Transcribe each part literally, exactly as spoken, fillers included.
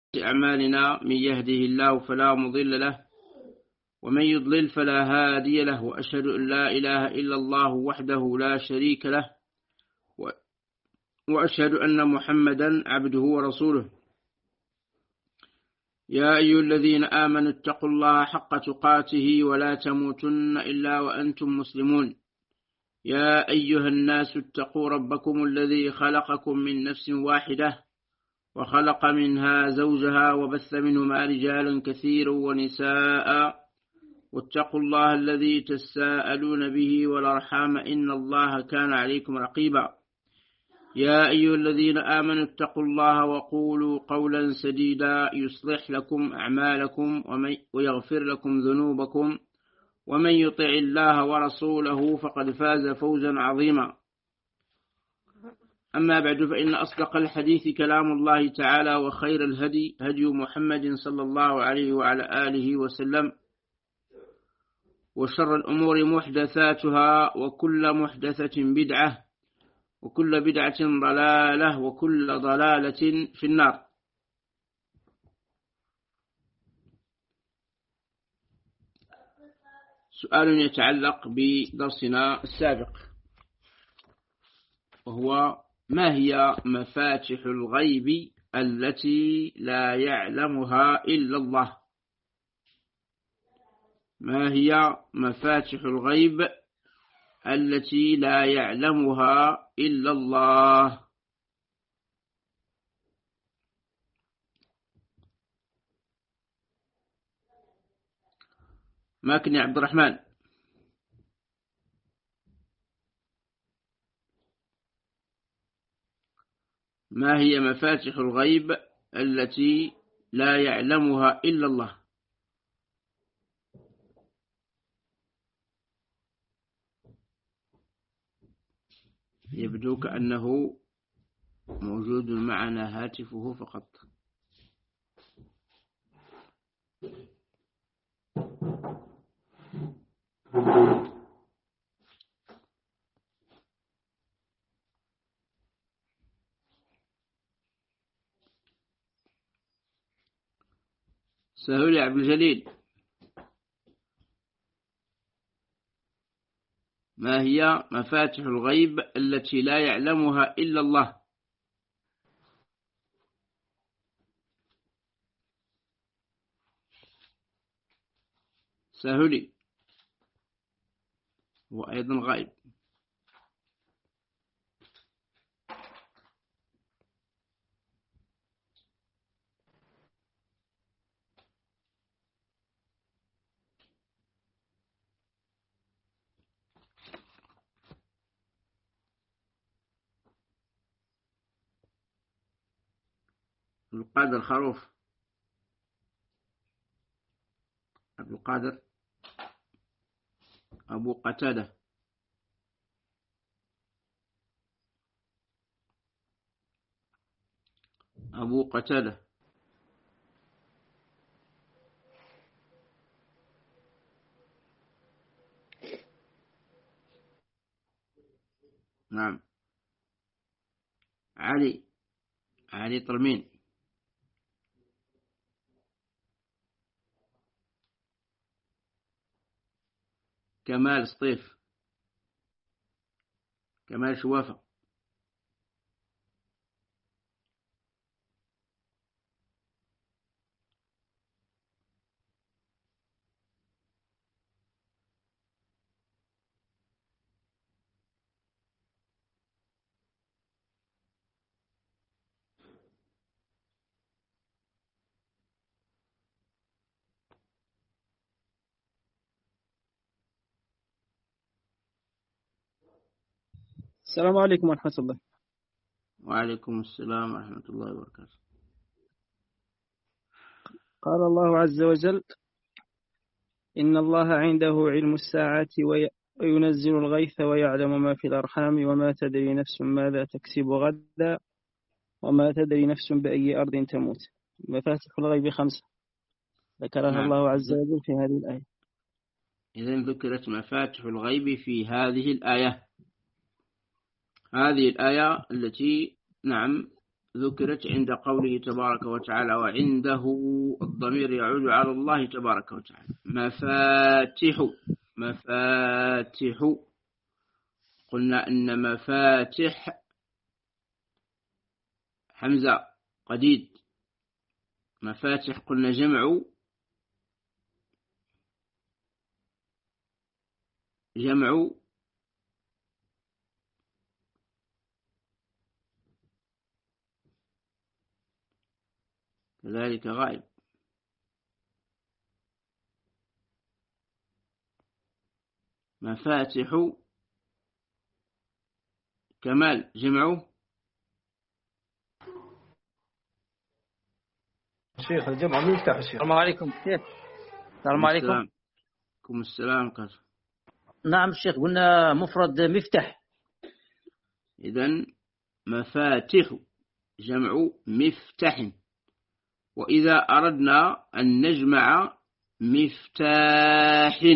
أعمالنا من يهده الله فلا مضل له ومن يضلل فلا هادي له، وأشهد أن لا إله إلا الله وحده لا شريك له، وأشهد أن محمدا عبده ورسوله. يا أيها الذين آمنوا اتقوا الله حق تقاته ولا تموتن إلا وأنتم مسلمون. يا أيها الناس اتقوا ربكم الذي خلقكم من نفس واحدة وخلق منها زوجها وبث منهما رجالا كثيرا ونساء، واتقوا الله الذي تساءلون به والأرحام إن الله كان عليكم رقيبا. يا أيها الذين آمنوا اتقوا الله وقولوا قولا سديدا يصلح لكم أعمالكم ويغفر لكم ذنوبكم، ومن يطع الله ورسوله فقد فاز فوزا عظيما. أما بعد، فإن أصدق الحديث كلام الله تعالى، وخير الهدي هدي محمد صلى الله عليه وعلى آله وسلم، وشر الأمور محدثاتها، وكل محدثة بدعة، وكل بدعة ضلالة، وكل ضلالة في النار. سؤال يتعلق بدرسنا السابق، وهو: ما هي مفاتح الغيب التي لا يعلمها إلا الله؟ ما هي مفاتح الغيب التي لا يعلمها إلا الله؟ ماكن يا عبد الرحمن. ما هي مفاتح الغيب التي لا يعلمها إلا الله؟ يبدو كأنه موجود معنا هاتفه فقط. سهل يا عبد الجليل. ما هي مفاتح الغيب التي لا يعلمها إلا الله؟ سهلي وأيضا غائب. عبد القادر الخروف. عبد القادر أبو قتادة. أبو قتادة. نعم. علي علي طرمين. كمال سطيف. كمال شوافة. السلام عليكم ورحمة الله. وعليكم السلام ورحمة الله وبركاته. قال الله عز وجل: إن الله عنده علم الساعة وينزل الغيث ويعلم ما في الأرحام وما تدري نفس ماذا تكسب غدا وما تدري نفس بأي أرض تموت. مفاتح الغيب خمسة ذكرها نعم. الله عز وجل في هذه الآية. إذن ذكرت مفاتح الغيب في هذه الآية. هذه الآية التي نعم ذكرت عند قوله تبارك وتعالى وعنده الضمير يعود على الله تبارك وتعالى. مفاتح مفاتح قلنا إن مفاتح حمزة قديد. مفاتح قلنا جمع جمع كذلك غائب. مفاتح كمال جمعه شيخ الجمع مفتاح الشيخ. السلام عليكم كيف؟ السلام عليكم. عليكم السلام كيف؟ نعم الشيخ قلنا مفرد مفتاح. إذن مفاتح جمع مفتاح. وإذا أردنا أن نجمع مفتاح،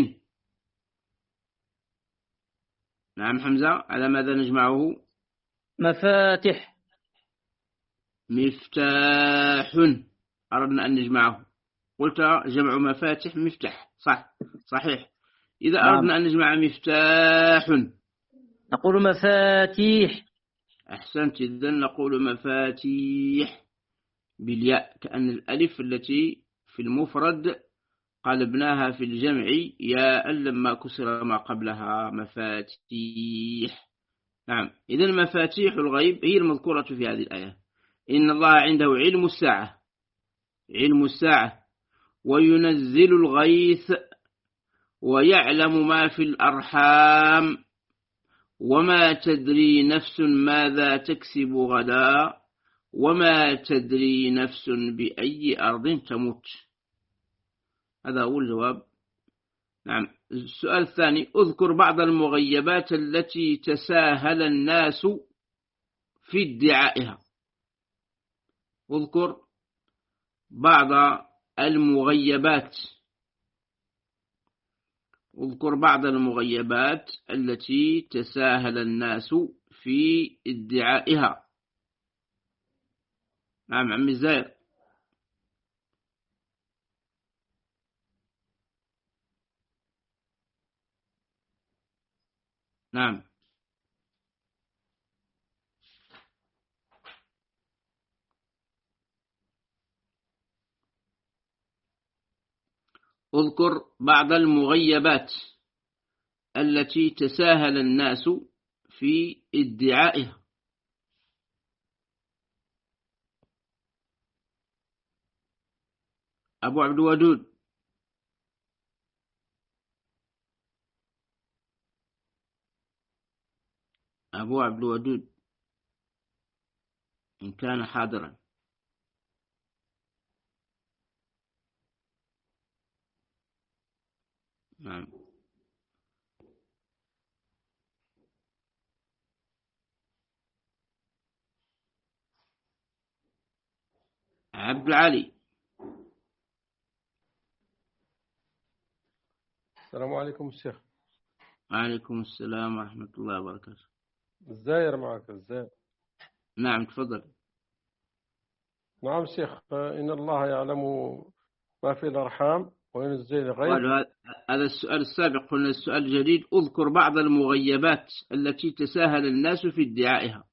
نعم حمزة، على ماذا نجمعه؟ مفاتح. مفتاح أردنا أن نجمعه، قلت جمع مفاتح مفتاح، صح صحيح. إذا نعم. أردنا أن نجمع مفتاح نقول مفاتيح. أحسنت، إذن نقول مفاتيح بالياء، كأن الألف التي في المفرد قلبناها في الجمع ياء لما كسر ما قبلها. مفاتيح. نعم، إذن مفاتيح الغيب هي المذكورة في هذه الآية. إن الله عنده علم الساعة، علم الساعة، وينزل الغيث، ويعلم ما في الأرحام، وما تدري نفس ماذا تكسب غدا، وما تدري نفس بأي أرض تموت. هذا هو الجواب. نعم. السؤال الثاني، اذكر بعض المغيبات التي تساهل الناس في ادعائها. اذكر بعض المغيبات اذكر بعض المغيبات التي تساهل الناس في ادعائها. نعم عمي الزاير. نعم. اذكر بعض المغيبات التي تساهل الناس في ادعائها. أبو عبد الودود. أبو عبد الودود إن كان حاضرا. نعم. عبد العلي. السلام عليكم الشيخ. وعليكم السلام ورحمة الله وبركاته. الزاير معك الزاير. نعم تفضل. نعم شيخ، إن الله يعلم ما في الأرحام وينزل الغيث. هذا السؤال السابق، قلنا السؤال الجديد اذكر بعض المغيبات التي تساهل الناس في ادعائها.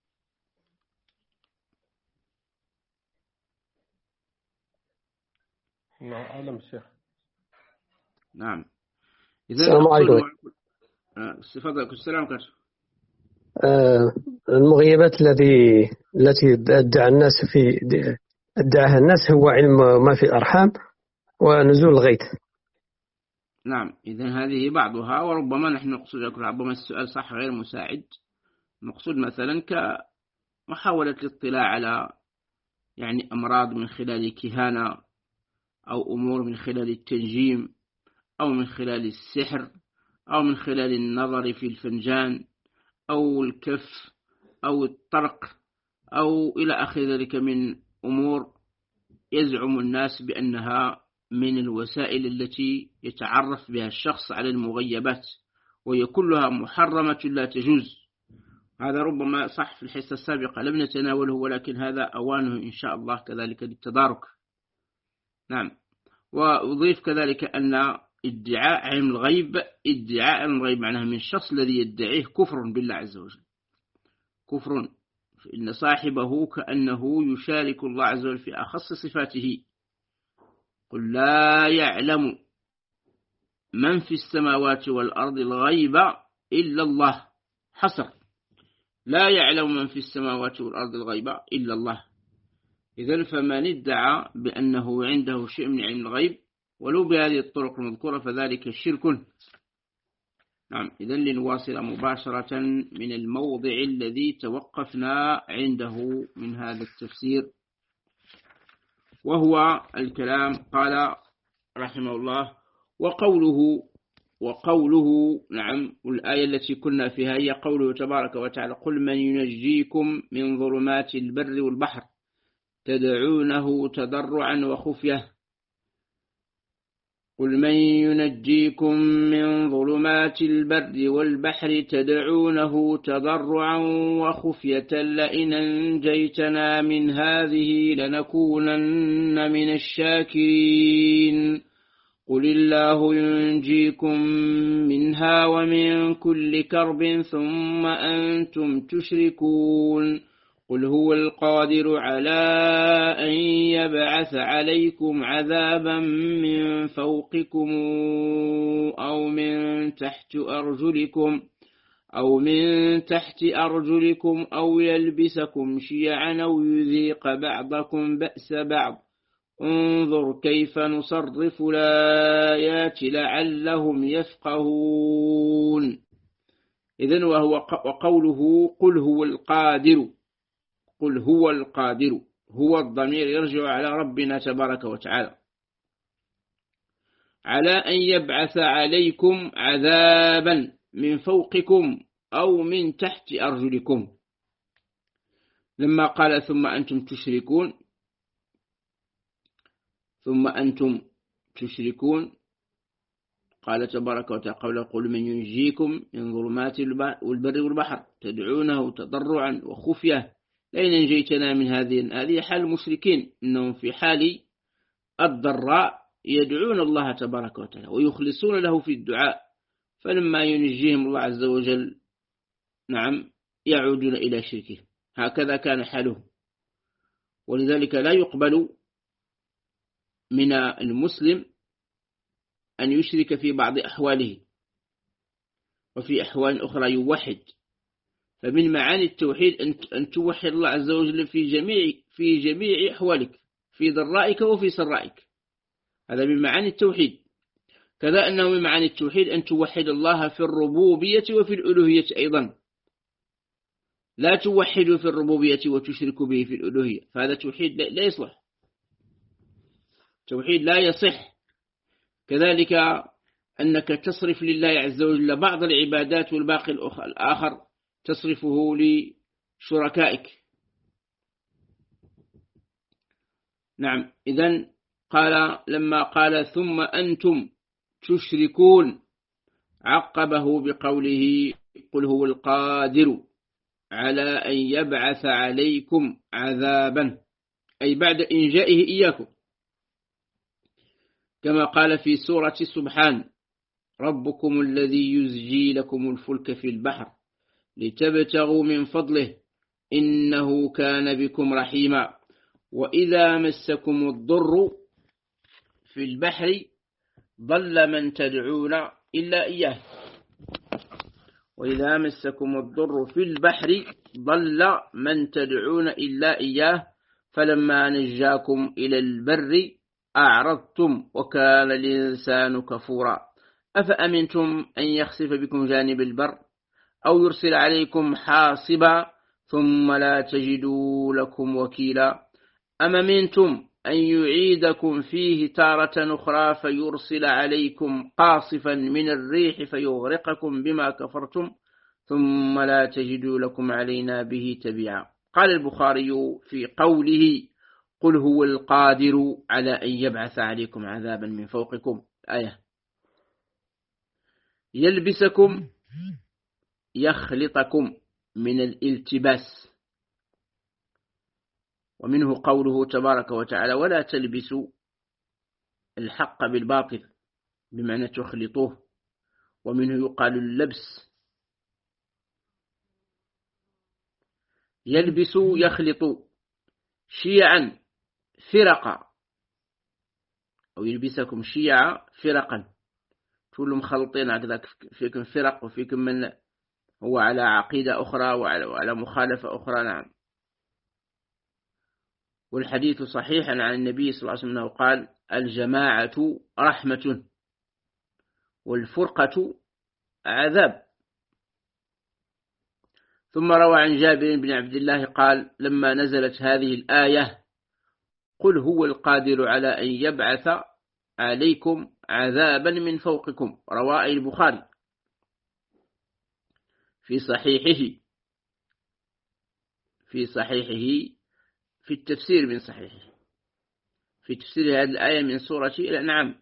نعم أعلم الشيخ. نعم. السلام عليكم. تفضل. السلام عليكم. آه المغيبات الذي التي ادعى الناس في ادعاها الناس هو علم ما في الأرحام ونزول الغيث. نعم. إذن هذه بعضها، وربما نحن نقصد ربما السؤال صح غير مساعد. نقصد مثلا كمحاولة الاطلاع على يعني أمراض من خلال الكهانة، أو أمور من خلال التنجيم، أو من خلال السحر، أو من خلال النظر في الفنجان، أو الكف، أو الطرق، أو إلى آخر ذلك من أمور يزعم الناس بأنها من الوسائل التي يتعرف بها الشخص على المغيبات، وهي كلها محرمة لا تجوز. هذا ربما صح في الحصة السابقة لم نتناوله، ولكن هذا أوانه إن شاء الله كذلك للتدارك. نعم. وأضيف كذلك أن ادعاء علم الغيب ادعاء علم الغيب معناه من الشخص الذي يدعيه كفر بالله عز وجل، كفر، فإن صاحبه كأنه يشارك الله عز وجل في أخص صفاته. قل لا يعلم من في السماوات والأرض الغيب إلا الله، حصر، لا يعلم من في السماوات والأرض الغيب إلا الله. إذن فمن ادعى بأنه عنده شيء من علم الغيب ولو بهذه الطرق المذكورة فذلك شرك. نعم. إذن لنواصل مباشرة من الموضع الذي توقفنا عنده من هذا التفسير، وهو الكلام. قال رحمه الله: وقوله وقوله نعم، والآية التي كنا فيها هي قوله تبارك وتعالى: قل من ينجيكم من ظلمات البر والبحر تدعونه تضرعا وخفية قل من ينجيكم من ظلمات البر والبحر تدعونه تضرعا وخفية لئن أنجيتنا من هذه لنكونن من الشاكرين قل الله ينجيكم منها ومن كل كرب ثم أنتم تشركون قل هو القادر على أن يبعث عليكم عذابا من فوقكم أو من تحت أرجلكم أو من تحت أرجلكم أو يلبسكم شيعا أو يذيق بعضكم بأس بعض انظر كيف نصرف الآيات لعلهم يفقهون. إذن وهو وقوله قل هو القادر، قل هو القادر، هو الضمير يرجع على ربنا تبارك وتعالى، على أن يبعث عليكم عذابا من فوقكم أو من تحت أرجلكم. لما قال ثم أنتم تشركون ثم أنتم تشركون قال تبارك وتعالى: قل من ينجيكم من ظلمات البر والبحر تدعونه تضرعا وخفية لئن أنجيتنا من هذه. هذه حال المشركين، إنهم في حال الضراء يدعون الله تبارك وتعالى ويخلصون له في الدعاء، فلما ينجيهم الله عز وجل نعم يعودون إلى شركه. هكذا كان حالهم، ولذلك لا يقبل من المسلم أن يشرك في بعض أحواله وفي أحوال أخرى يوحد. فمن معاني التوحيد أن توحد الله عز وجل في جميع في جميع أحوالك، في ضرائك وفي سرائك، هذا من معاني التوحيد. كذا أنه من معاني التوحيد أن توحد الله في الربوبية وفي الألوهية أيضا، لا توحد في الربوبية وتشرك به في الألوهية، فهذا توحيد لا يصلح، توحيد لا يصح. كذلك أنك تصرف لله عز وجل بعض العبادات والباقي الآخر تصرفه لشركائك. نعم. إذن قال لما قال ثم أنتم تشركون عقبه بقوله قل هو القادر على أن يبعث عليكم عذابا، أي بعد إنجائه إياكم، كما قال في سورة سبحان: ربكم الذي يزجي لكم الفلك في البحر لتبتغوا من فضله إنه كان بكم رحيما وإذا مسكم الضر في البحر ضل من تدعون إلا إياه وإذا مسكم الضر في البحر ضل من تدعون إلا إياه فلما نجاكم إلى البر أعرضتم وكان الإنسان كفورا أفأمنتم أن يخسف بكم جانب البر أو يرسل عليكم حاصبا ثم لا تجدوا لكم وكيلا أم أمنتم أن يعيدكم فيه تارة أخرى فيرسل عليكم قاصفا من الريح فيغرقكم بما كفرتم ثم لا تجدوا لكم علينا به تبيعا. قال البخاري في قوله قل هو القادر على أن يبعث عليكم عذابا من فوقكم آية: يلبسكم يخلطكم من الالتباس. ومنه قوله تبارك وتعالى ولا تلبسوا الحق بالباطل بمعنى تخلطوه. ومنه يقال اللبس، يلبس يخلط شيعا فرقا، أو يلبسكم شيعا فرقا، كل مخلطين هكذا، فيكم فرق وفيكم من هو على عقيدة أخرى وعلى مخالفة أخرى. نعم. والحديث صحيح عن النبي صلى الله عليه وسلم قال الجماعة رحمة والفرقة عذاب. ثم روى عن جابر بن عبد الله قال لما نزلت هذه الآية قل هو القادر على أن يبعث عليكم عذابا من فوقكم، رواه البخاري في صحيحه في صحيحه في التفسير من صحيحه في تفسير هذه الآية من سورة الأنعام.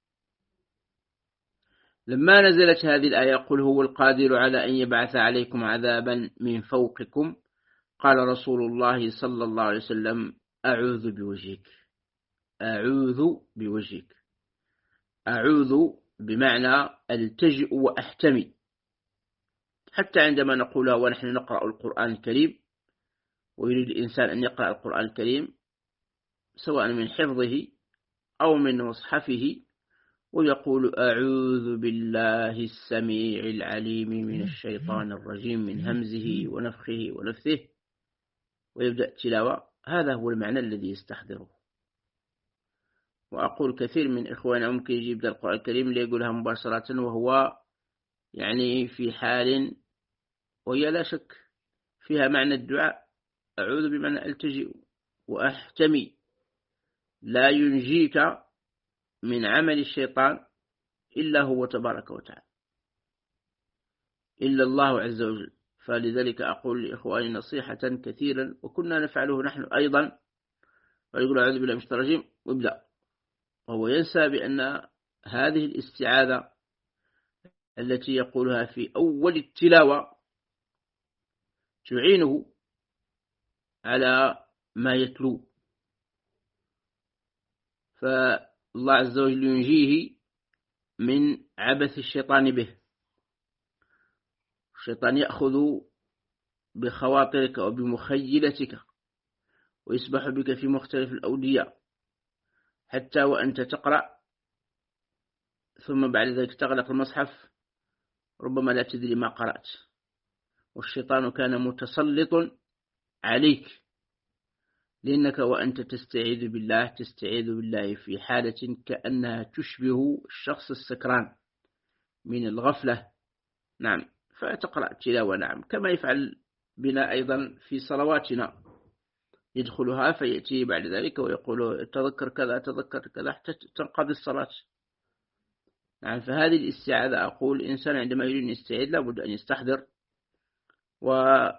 لما نزلت هذه الآية قل هو القادر على أن يبعث عليكم عذابا من فوقكم قال رسول الله صلى الله عليه وسلم أعوذ بوجهك أعوذ بوجهك. أعوذ بمعنى التجئ وأحتمي. حتى عندما نقولها ونحن نقرأ القرآن الكريم ويريد الإنسان أن يقرأ القرآن الكريم سواء من حفظه أو من مصحفه ويقول أعوذ بالله السميع العليم من الشيطان الرجيم من همزه ونفخه ونفثه ويبدأ تلاوة، هذا هو المعنى الذي يستحضره. وأقول كثير من إخواننا ممكن يجيب القرآن الكريم ليقولها مباشرة وهو يعني في حال وهي لا شك فيها معنى الدعاء. أعوذ بمعنى ألتجئ وأحتمي، لا ينجيك من عمل الشيطان إلا هو تبارك وتعالى، إلا الله عز وجل. فلذلك أقول لإخواني نصيحة كثيرا وكنا نفعله نحن أيضا، ويقول أعوذ بالله من الشيطان الرجيم ويبدأ، وهو ينسى بأن هذه الاستعاذة التي يقولها في أول التلاوة تعينه على ما يتلو، فالله عز وجل ينجيه من عبث الشيطان به. الشيطان يأخذ بخواطرك وبمخيلتك ويسبح بك في مختلف الأودية حتى وأنت تقرأ ثم بعد ذلك تغلق المصحف ربما لا تدري ما قرأت، والشيطان كان متسلط عليك، لأنك وأنت تستعيذ بالله تستعيذ بالله في حالة كأنها تشبه الشخص السكران من الغفلة. نعم. فتقرأ التلاوة نعم كما يفعل بنا أيضا في صلواتنا، يدخلها فيأتي بعد ذلك ويقول تذكر كذا تذكر كذا حتى تنقضي الصلاة. نعم. فهذه الاستعاذة أقول الإنسان عندما يريد أن يستعيذ لابد أن يستحضر ويجعل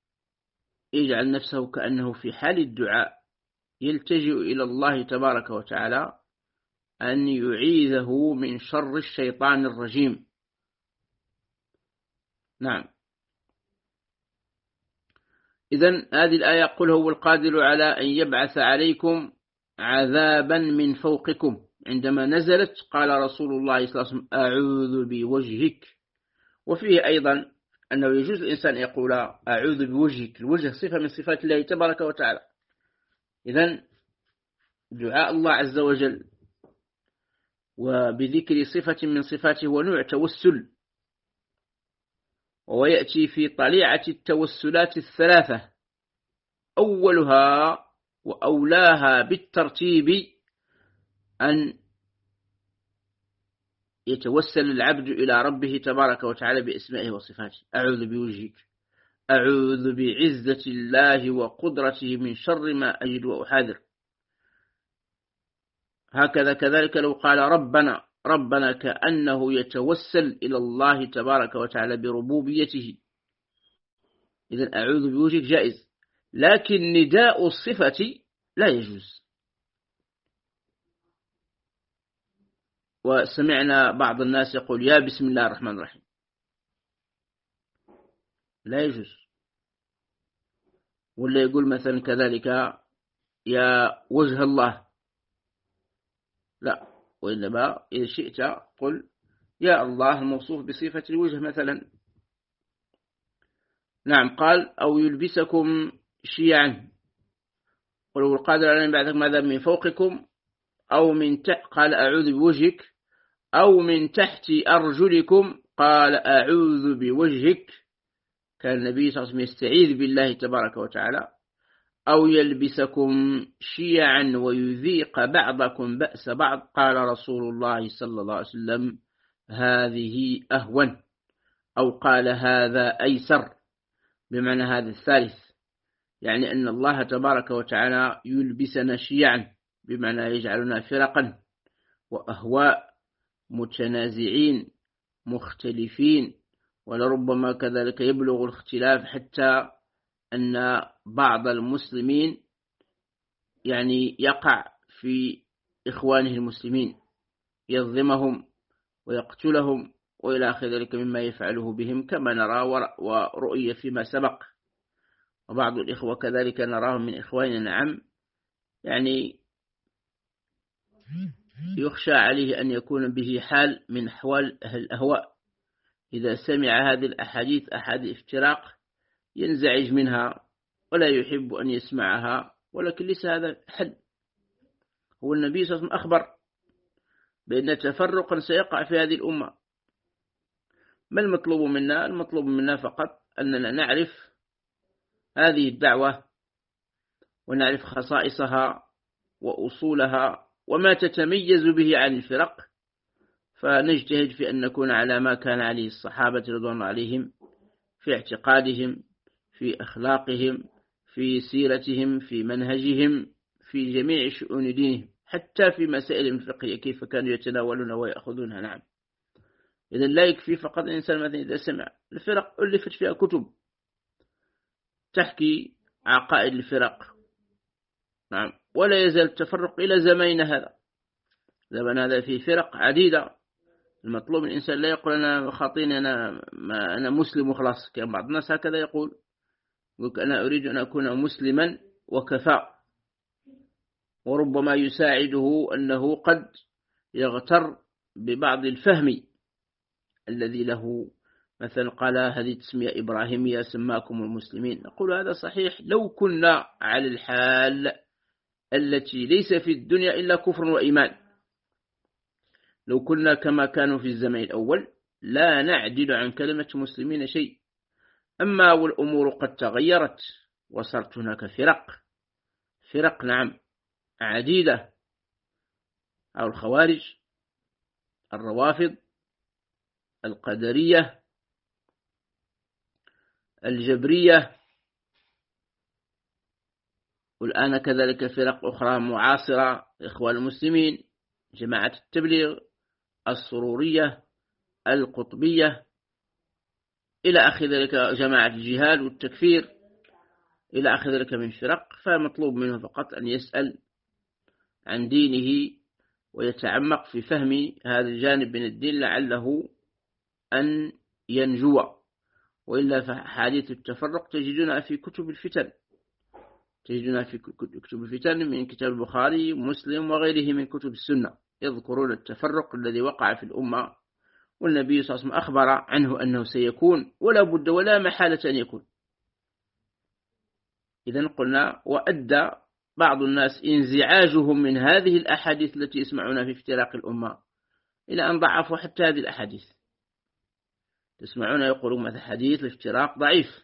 نفسه كأنه في حال الدعاء يلتجئ إلى الله تبارك وتعالى أن يعيذه من شر الشيطان الرجيم. نعم. إذن هذه الآية قل هو القادر على أن يبعث عليكم عذابا من فوقكم، عندما نزلت قال رسول الله صلى الله عليه وسلم أعوذ بوجهك. وفيه أيضا أنه يجوز الإنسان يقول أعوذ بوجهك، الوجه صفة من صفات الله تبارك وتعالى. إذن دعاء الله عز وجل وبذكر صفة من صفاته ونوع توسل، ويأتي في طليعة التوسلات الثلاثة، أولها وأولاها بالترتيب أن يتوسل العبد إلى ربه تبارك وتعالى بأسمائه وصفاته. أعوذ بوجهك، أعوذ بعزة الله وقدرته من شر ما أجد وأحاذر. هكذا كذلك لو قال ربنا ربنا كأنه يتوسل إلى الله تبارك وتعالى بربوبيته. إذن أعوذ بوجهك جائز، لكن نداء الصفة لا يجوز. وسمعنا بعض الناس يقول يا بسم الله الرحمن الرحيم، لا يجوز. ولا يقول مثلا كذلك يا وجه الله، لا، وإنما إذا شئت قل يا الله الموصوف بصفة الوجه مثلا. نعم. قال أو يلبسكم شيعا، قل القادر على بعدك ماذا من فوقكم أو من تحت، قال أعوذ بوجهك، أو من تحت أرجلكم، قال أعوذ بوجهك. كان النبي صلى الله عليه وسلم يستعيذ بالله تبارك وتعالى. أو يلبسكم شيعا ويذيق بعضكم بأس بعض، قال رسول الله صلى الله عليه وسلم هذه أهون، أو قال هذا أيسر، بمعنى هذا الثالث، يعني أن الله تبارك وتعالى يلبسنا شيعا، بمعنى يجعلنا فرقا وأهواء متنازعين مختلفين، ولربما كذلك يبلغ الاختلاف حتى أن بعض المسلمين يعني يقع في إخوانه المسلمين، يظلمهم ويقتلهم وإلى آخر ذلك مما يفعله بهم، كما نرى ورؤية فيما سبق. وبعض الإخوة كذلك نراهم من إخواننا، نعم، يعني يخشى عليه أن يكون به حال من أحوال أهل الأهواء، إذا سمع هذه الأحاديث أحاديث افتراق ينزعج منها ولا يحب أن يسمعها، ولكن ليس هذا حل. هو النبي صلى الله عليه وسلم أخبر بأن تفرقا سيقع في هذه الأمة. ما المطلوب منا؟ المطلوب منا فقط أننا نعرف هذه الدعوة ونعرف خصائصها وأصولها وما تتميز به عن الفرق، فنجتهد في أن نكون على ما كان عليه الصحابة رضوان الله عليهم في اعتقادهم، في أخلاقهم، في سيرتهم، في منهجهم، في جميع شؤون دينهم، حتى في مسائل الفقهية كيف كانوا يتناولون ويأخذونها. نعم. إذا لا يكفي فقط الإنسان مثلا إذا سمع الفرق ألفت فيها كتب تحكي عقائد الفرق، نعم، ولا يزال التفرق إلى زماننا هذا. زمان هذا في فرق عديدة. المطلوب من الإنسان لا يقول أنا خاطين، أنا ما أنا مسلم وخلاص. كان بعض الناس هكذا يقول، يقول أنا أريد أن أكون مسلما وكفى، وربما يساعده أنه قد يغتر ببعض الفهم الذي له، مثلا قال هذه تسمية إبراهيمية سماكم المسلمين. نقول هذا صحيح لو كنا على الحال التي ليس في الدنيا إلا كفر وإيمان، لو كنا كما كانوا في الزمن الأول لا نعدل عن كلمة مسلمين شيء. أما والأمور قد تغيرت وصارت هناك فرق فرق نعم عديدة، أو الخوارج، الروافض، القدرية، الجبرية، والآن كذلك فرق أخرى معاصرة، إخوان المسلمين، جماعة التبليغ، السرورية، القطبية، إلى آخر ذلك، جماعة الجهاد والتكفير، إلى آخر ذلك من فرق. فمطلوب منه فقط أن يسأل عن دينه ويتعمق في فهم هذا الجانب من الدين لعله أن ينجو، وإلا فحادث التفرق تجدونها في كتب الفتن، تجدونها في كتب الفتن من كتاب البخاري ومسلم وغيره من كتب السنة، يذكرون التفرق الذي وقع في الأمة، والنبي صلى الله عليه وسلم أخبر عنه أنه سيكون ولا بد ولا محالة أن يكون. إذن قلنا وأدى بعض الناس انزعاجهم من هذه الأحاديث التي يسمعونها في افتراق الأمة إلى أن ضعفوا حتى هذه الأحاديث. تسمعون يقولون مثل حديث الافتراق ضعيف،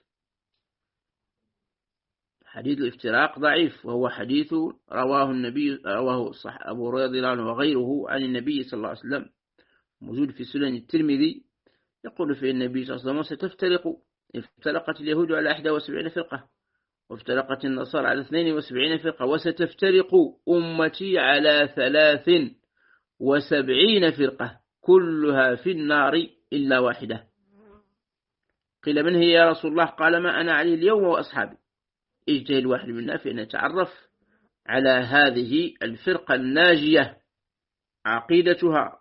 حديث الافتراق ضعيف، وهو حديث رواه النبي رواه صح أبو هريرة رضي الله عنه وغيره عن النبي صلى الله عليه وسلم، موجود في سنن الترمذي، يقول في النبي صلى الله عليه وسلم ستفترق افترقت اليهود على إحدى وسبعين فرقة، وافترقت النصارى على اثنين وسبعين فرقة، وستفترق أمتي على ثلاث وسبعين فرقة كلها في النار إلا واحدة. قيل من هي يا رسول الله؟ قال ما أنا عليه اليوم وأصحابي. اجتهد واحد منا في أن يتعرف على هذه الفرقة الناجية، عقيدتها،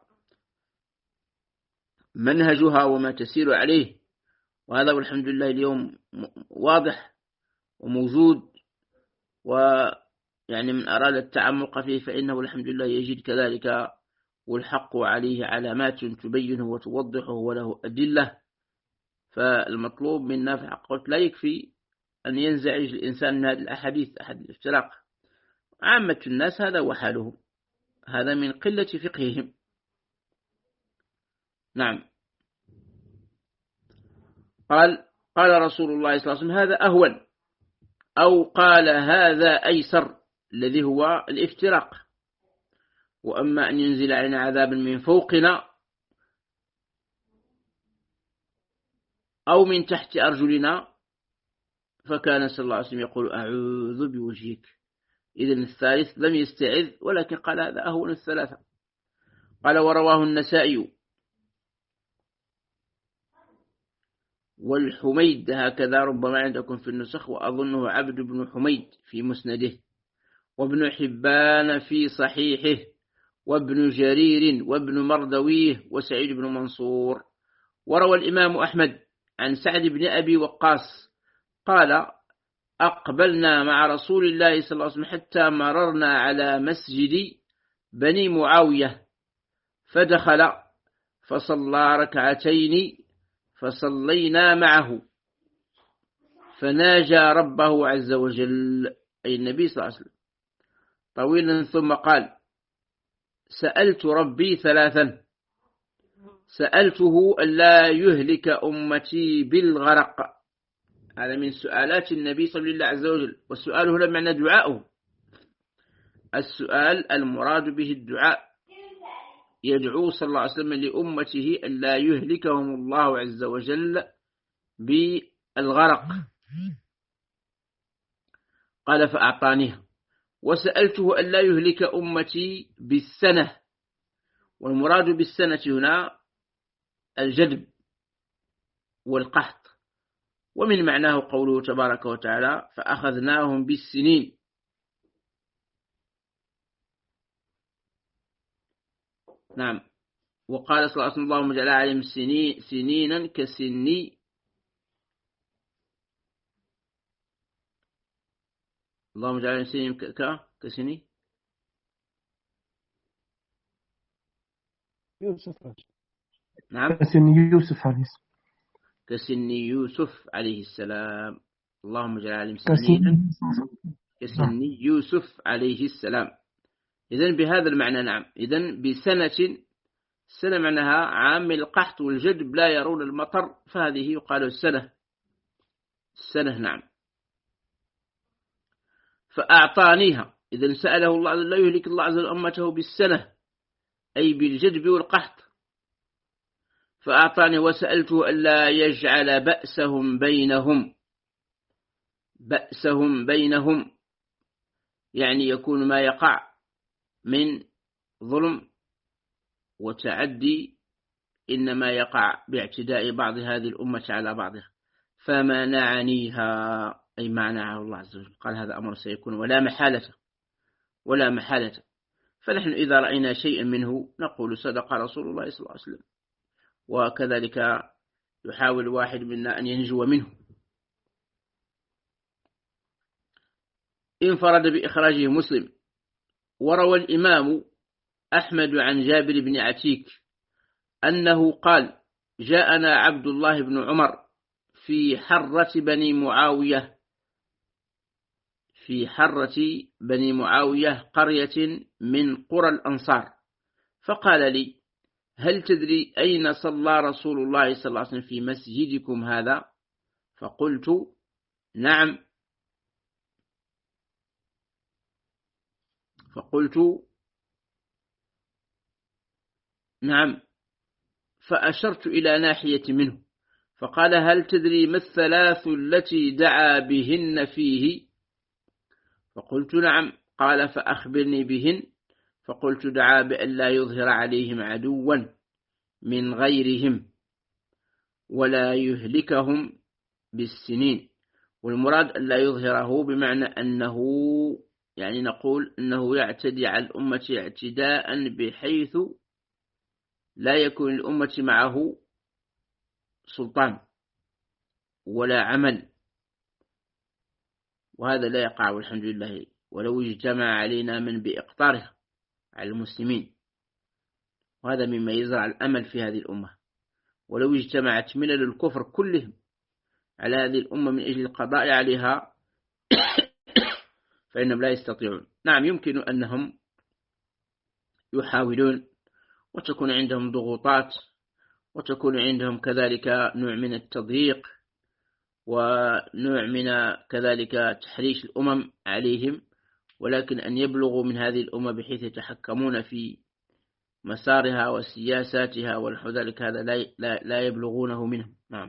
منهجها، وما تسير عليه. وهذا والحمد لله اليوم واضح وموجود، ويعني من أراد التعمق فيه فإنه الحمد لله يجد كذلك، والحق عليه علامات تبينه وتوضحه وله أدلة. فالمطلوب منا في الحق لا يكفي أن ينزعج الإنسان من هذه الأحاديث أحد الافتراق. عامة الناس هذا وحالهم، هذا من قلة فقههم. نعم. قال قال رسول الله صلى الله عليه وسلم هذا أهون، أو قال هذا أيسر، الذي هو الافتراق. وأما أن ينزل علينا عذابا من فوقنا أو من تحت أرجلنا، فكان صلى الله عليه وسلم يقول أعوذ بوجهك. إذن الثالث لم يستعذ، ولكن قال هذا أهون الثلاثة. قال ورواه النسائي والحميد هكذا ربما عندكم في النسخ، وأظنه عبد بن حميد في مسنده، وابن حبان في صحيحه، وابن جرير وابن مردويه وسعيد بن منصور. وروى الإمام أحمد عن سعد بن أبي وقاص قال أقبلنا مع رسول الله صلى الله عليه وسلم حتى مررنا على مسجد بني معاوية، فدخل فصلى ركعتين فصلينا معه، فناجى ربه عز وجل، أي النبي صلى الله عليه وسلم، طويلا، ثم قال سألت ربي ثلاثا، سألته ألا يهلك أمتي بالغرق. هذا من سؤالات النبي صلى الله عليه وسلم، والسؤال هنا معنى دعاءه. السؤال المراد به الدعاء، يدعو صلى الله عليه وسلم لأمته ألا يهلكهم الله عز وجل بالغرق. قال فأعطانيها. وسألته ألا يهلك أمتي بالسنة، والمراد بالسنة هنا الجدب والقحط. ومن معناه قوله تبارك وتعالى فأخذناهم بالسنين. نعم. وقال صلى الله عليه وسلم اللهم اجعل عليهم سنين سنينا كسني اللهم اجعل عليهم سنين كسني يوسف. نعم كسن يوسف عليه السلام. كسن يوسف عليه السلام. اللهم اجعل عليهم سنينا كسن يوسف عليه السلام. إذن بهذا المعنى. نعم. إذن بسنة، السنة معناها عام القحط والجدب، لا يرون المطر، فهذه يقال السنة. السنة. نعم. فأعطانيها. إذن سأله الله لا يهلك الله عز وجل أمته بالسنة، أي بالجدب والقحط. فأعطاني. وسألته ألا يجعل بأسهم بينهم، بأسهم بينهم يعني يكون ما يقع من ظلم وتعدي إنما يقع باعتداء بعض هذه الأمة على بعضها، فمنعنيها، أي معنعه الله عز وجل. قال هذا أمر سيكون ولا محالة، ولا محالة. فنحن إذا رأينا شيئا منه نقول صدق رسول الله صلى الله عليه وسلم، وكذلك يحاول واحد منا أن ينجو منه. انفرد بإخراجه مسلم. وروى الإمام أحمد عن جابر بن عتيك أنه قال جاءنا عبد الله بن عمر في حرة بني معاوية في حرة بني معاوية قرية من قرى الأنصار، فقال لي هل تدري أين صلى رسول الله صلى الله عليه وسلم في مسجدكم هذا؟ فقلت نعم فقلت نعم فأشرت إلى ناحية منه، فقال هل تدري ما الثلاث التي دعا بهن فيه؟ فقلت نعم. قال فأخبرني بهن. فقلت دعا بأن لا يظهر عليهم عدوا من غيرهم ولا يهلكهم بالسنين. والمراد أن لا يظهره بمعنى أنه يعني نقول أنه يعتدي على الأمة اعتداء بحيث لا يكون الأمة معه سلطان ولا عمل وهذا لا يقع والحمد لله، ولو اجتمع علينا من بإقطارها على المسلمين، وهذا مما يزرع الأمل في هذه الأمة. ولو اجتمعت ملل الكفر كلهم على هذه الأمة من أجل القضاء عليها فإنهم لا يستطيعون. نعم يمكن أنهم يحاولون، وتكون عندهم ضغوطات، وتكون عندهم كذلك نوع من التضييق، ونوع من كذلك تحريش الأمم عليهم، ولكن أن يبلغوا من هذه الأمة بحيث يتحكمون في مسارها وسياساتها ونحو ذلك، هذا لا لا يبلغونه منهم. نعم.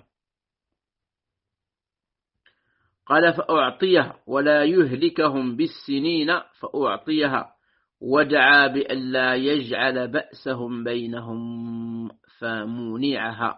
قال فأعطيها ولا يهلكهم بالسنين فأعطيها، ودعا بأن لا يجعل بأسهم بينهم فمنعها.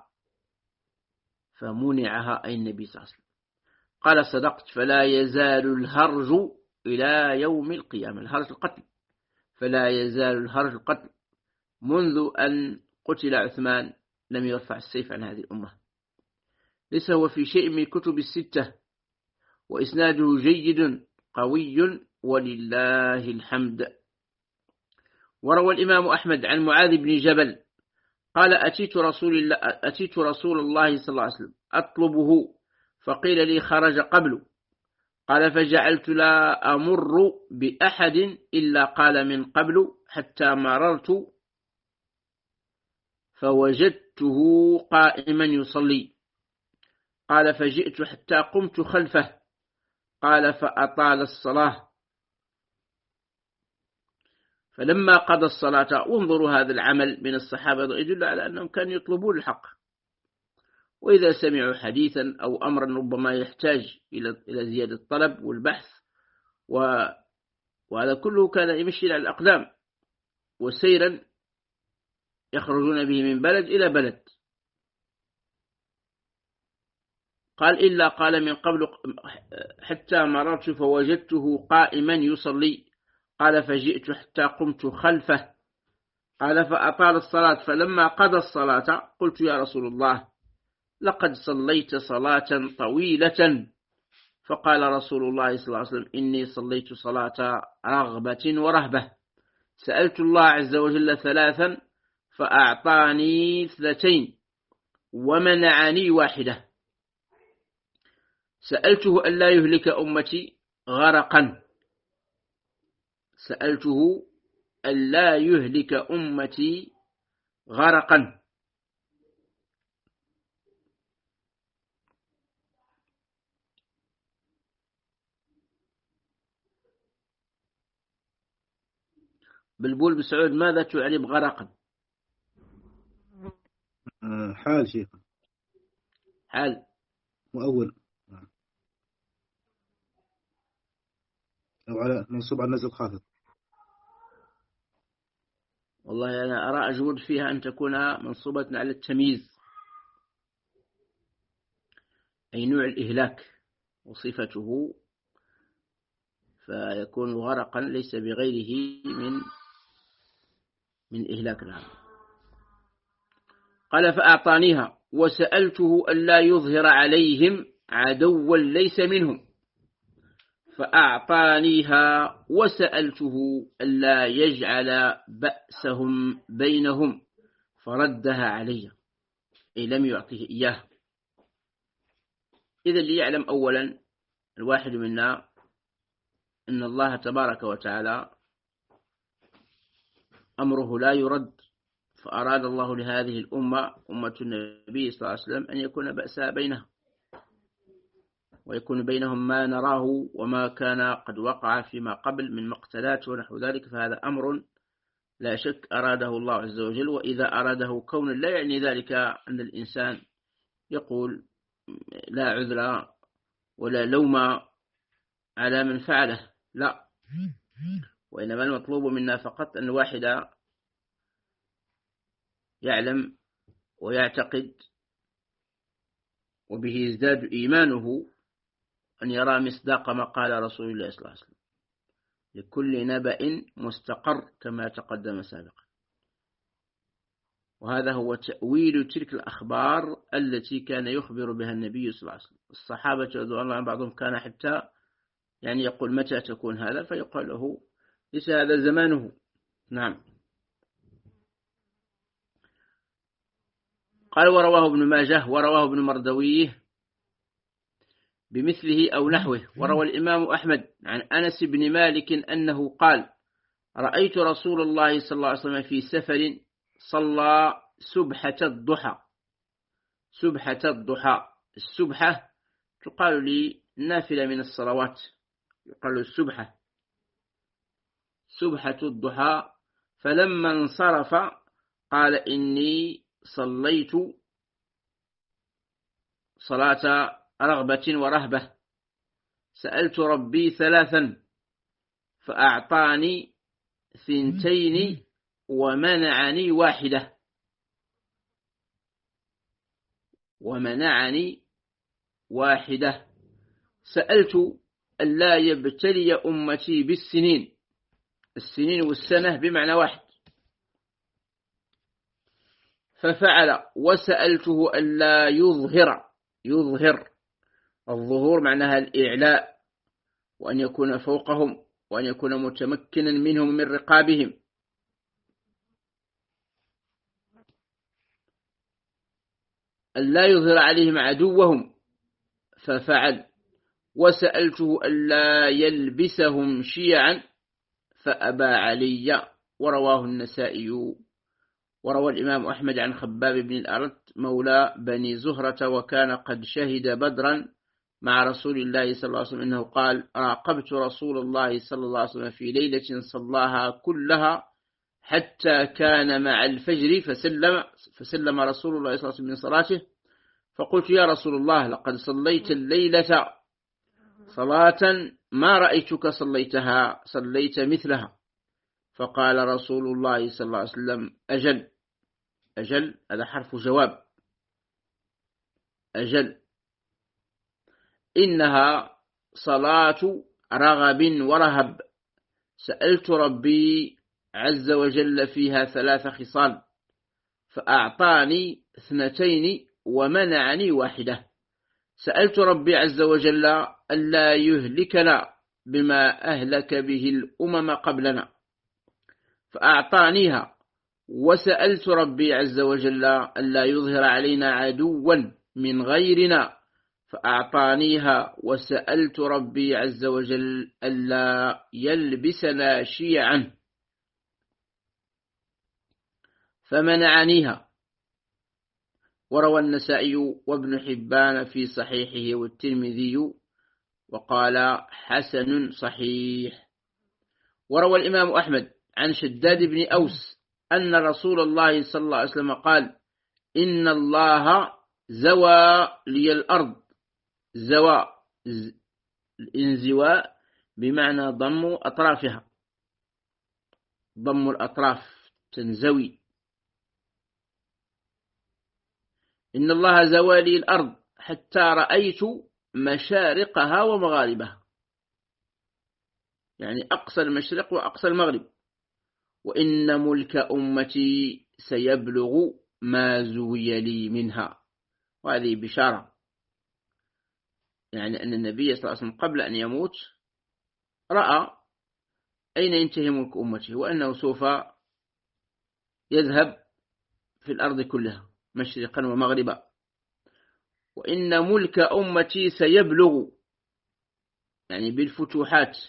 فمنعها أي النبي صلى الله عليه وسلم. قال صدقت، فلا يزال الهرج إلى يوم القيامة. الهرج القتل، فلا يزال الهرج القتل منذ أن قتل عثمان لم يرفع السيف عن هذه الأمة. ليس هو في شيء من كتب الستة، وإسناده جيد قوي ولله الحمد. وروى الإمام أحمد عن معاذ بن جبل قال أتيت رسول الله, أتيت رسول الله صلى الله عليه وسلم أطلبه فقيل لي خرج قبل. قال فجعلت لا أمر بأحد إلا قال من قبل حتى مررت فوجدته قائما يصلي. قال فجئت حتى قمت خلفه. قال فأطال الصلاة، فلما قضى الصلاة، وانظروا هذا العمل من الصحابة يدل على أنهم كانوا يطلبون الحق، وإذا سمعوا حديثا أو أمرا ربما يحتاج إلى زيادة الطلب والبحث، وهذا كله كان يمشي على الأقدام وسيرا يخرجون به من بلد إلى بلد. قال إلا قال من قبل حتى مررت فوجدته قائما يصلي. قال فجئت حتى قمت خلفه. قال فأطال الصلاة، فلما قضى الصلاة قلت يا رسول الله لقد صليت صلاة طويلة. فقال رسول الله صلى الله عليه وسلم إني صليت صلاة رغبة ورهبة، سألت الله عز وجل ثلاثا فأعطاني اثنتين ومنعني واحدة. سألته ألا يهلك أمتي غرقا، سألته ألا يهلك أمتي غرقا. بلبول بسعود ماذا تعرب غرقا؟ حال شيخ، حال مؤول، أو على منصوب على نزل خافض. والله أنا أرى أجود فيها أن تكون منصوبة على التمييز، أي نوع الإهلاك وصفته، فيكون غرقا ليس بغيره من من إهلاك العالم. قال فأعطانيها وسألته ألا يظهر عليهم عدوا ليس منهم، فأعطانيها وسألته ألا يجعل بأسهم بينهم فردها علي، أي لم يعطيه إياه. إذا ليعلم أولا الواحد منا أن الله تبارك وتعالى أمره لا يرد، فأراد الله لهذه الأمة أمة النبي صلى الله عليه وسلم أن يكون بأسها بينها، ويكون بينهم ما نراه وما كان قد وقع فيما قبل من مقتلات ونحو ذلك، فهذا أمر لا شك أراده الله عز وجل. وإذا أراده كونا لا يعني ذلك أن الإنسان يقول لا عذر ولا لوم على من فعله، لا، وإنما المطلوب منا فقط أن الواحد يعلم ويعتقد وبه يزداد إيمانه أن يرى مصداق ما قال رسول الله صلى الله عليه وسلم: لكل نبأ مستقر كما تقدم سابقا. وهذا هو تأويل تلك الأخبار التي كان يخبر بها النبي صلى الله عليه وسلم. الصحابة رضي الله عنهم بعضهم كان حتى يعني يقول متى تكون هذا، فيقال له ليس هذا زمانه. نعم. قال ورواه ابن ماجه ورواه ابن مردويه بمثله أو نحوه. وروى الإمام أحمد عن أنس بن مالك أنه قال رأيت رسول الله صلى الله عليه وسلم في سفر صلى سبحة الضحى. سبحة الضحى، السبحة تقال لي نافلة من الصلوات، يقال السبحة سبحة الضحى. فلما انصرف قال إني صليت صلاة رغبة ورهبة، سألت ربي ثلاثا فأعطاني ثنتين ومنعني واحدة ومنعني واحدة سألت ألا يبتلي أمتي بالسنين، السنين والسنة بمعنى واحد، ففعل. وسألته ألا يظهر، يظهر الظهور معناها الإعلاء، وأن يكون فوقهم، وأن يكون متمكنا منهم من رقابهم. ألا يظهر عليهم عدوهم، ففعل. وسألته ألا يلبسهم شيعا، فأبى علي. ورواه النسائي. وروى الإمام أحمد عن خباب بن الأرت مولى بني زهرة وكان قد شهد بدرا مع رسول الله صلى الله عليه وسلم أنه قال راقبت رسول الله صلى الله عليه وسلم في ليلة صلاها كلها حتى كان مع الفجر فسلم, فسلم رسول الله صلى الله عليه وسلم من صلاته، فقلت يا رسول الله لقد صليت الليلة صلاة ما رأيتك صليتها صليت مثلها، فقال رسول الله صلى الله عليه وسلم أجل. أجل هذا حرف جواب، أجل إنها صلاة رغب ورهب، سألت ربي عز وجل فيها ثلاث خصال فأعطاني اثنتين ومنعني واحدة. سألت ربي عز وجل ألا يهلكنا بما أهلك به الأمم قبلنا فأعطانيها، وسألت ربي عز وجل ألا يظهر علينا عدوا من غيرنا فأعطانيها، وسألت ربي عز وجل ألا يلبسنا شيعا فمنعنيها. وروى النسائي وابن حبان في صحيحه والترمذي وقال حسن صحيح. وروى الإمام أحمد عن شداد بن أوس أن رسول الله صلى الله عليه وسلم قال إن الله زوى لي الأرض. زوى الانزواء بمعنى ضم أطرافها، ضم الأطراف تنزوي. إن الله زوى لي الأرض حتى رأيت مشارقها ومغاربها، يعني أقصى المشرق وأقصى المغرب. وإن ملك أمتي سيبلغ ما زوي لي منها. وهذه بشارة، يعني أن النبي صلى الله عليه وسلم قبل أن يموت رأى أين ينتهي ملك أمته، وأنه سوف يذهب في الأرض كلها مشرقا ومغربا. وإن ملك أمتي سيبلغ، يعني بالفتوحات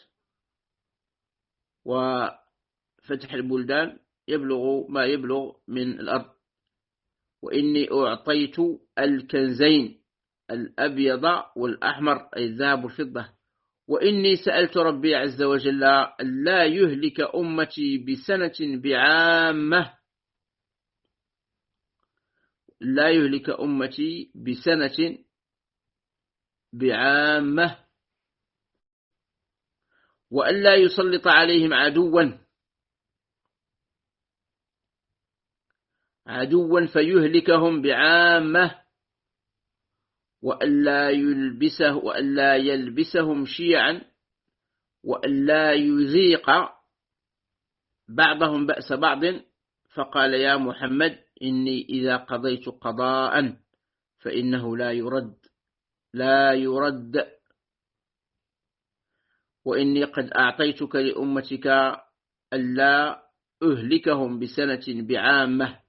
وفتح البلدان يبلغ ما يبلغ من الأرض. وإني أعطيت الكنزين الأبيض والأحمر أي الذهب والفضة. وإني سألت ربي عز وجل لا يهلك أمتي بسنة بعامة، لا يهلك أمتي بسنة بعامة، وألا يسلط عليهم عدوا عدوا فيهلكهم بعامة، وألا يلبسه وألا يلبسهم شيعا، وألا يذيق بعضهم بأس بعض. فقال يا محمد إني إذا قضيت قضاء فإنه لا يرد لا يرد وإني قد أعطيتك لأمتك ألا أهلكهم بسنة بعامة.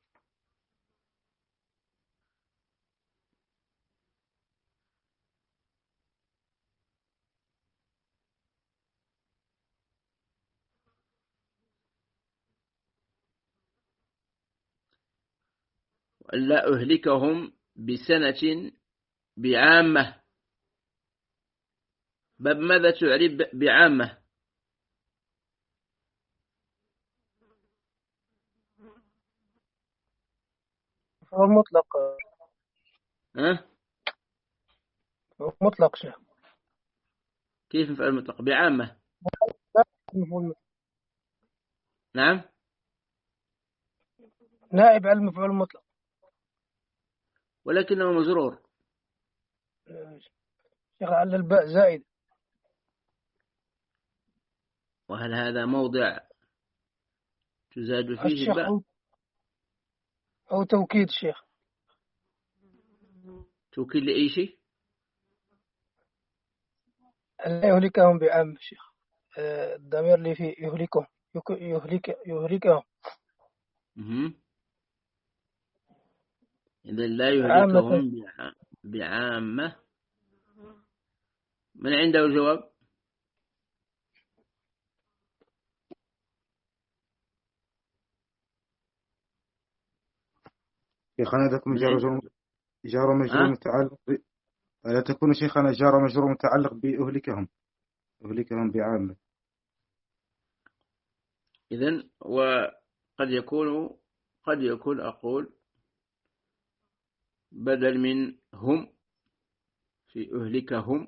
ألا أهلكهم بسنة بعامة. باب ماذا تعرب بعامة؟ هو مطلق أه؟ مطلق شيخ. كيف مفعول مطلق بعامة؟ مفعول مطلق. نعم، نائب على المفعول المطلق ولكنه مجرور. شيخ على الباء زائد. وهل هذا موضع تزاد فيه الشيخ الباء؟ أو, أو توكيد الشيخ. توكيد لأي شيء؟ لا يهلكهم بعام الشيخ. الضمير اللي فيه يهلكهم يهلك يهلكهم. إذا لا يهلكهم بعامة. من عنده الجواب؟ شيخنا إذا كنت جار مجرور أه؟ متعلق ب... لا تكون شيخنا جار مجرور متعلق بأهلكهم أهلكهم بعامة. إذن وقد يكون قد يكون أقول بدل من هم في أهلكهم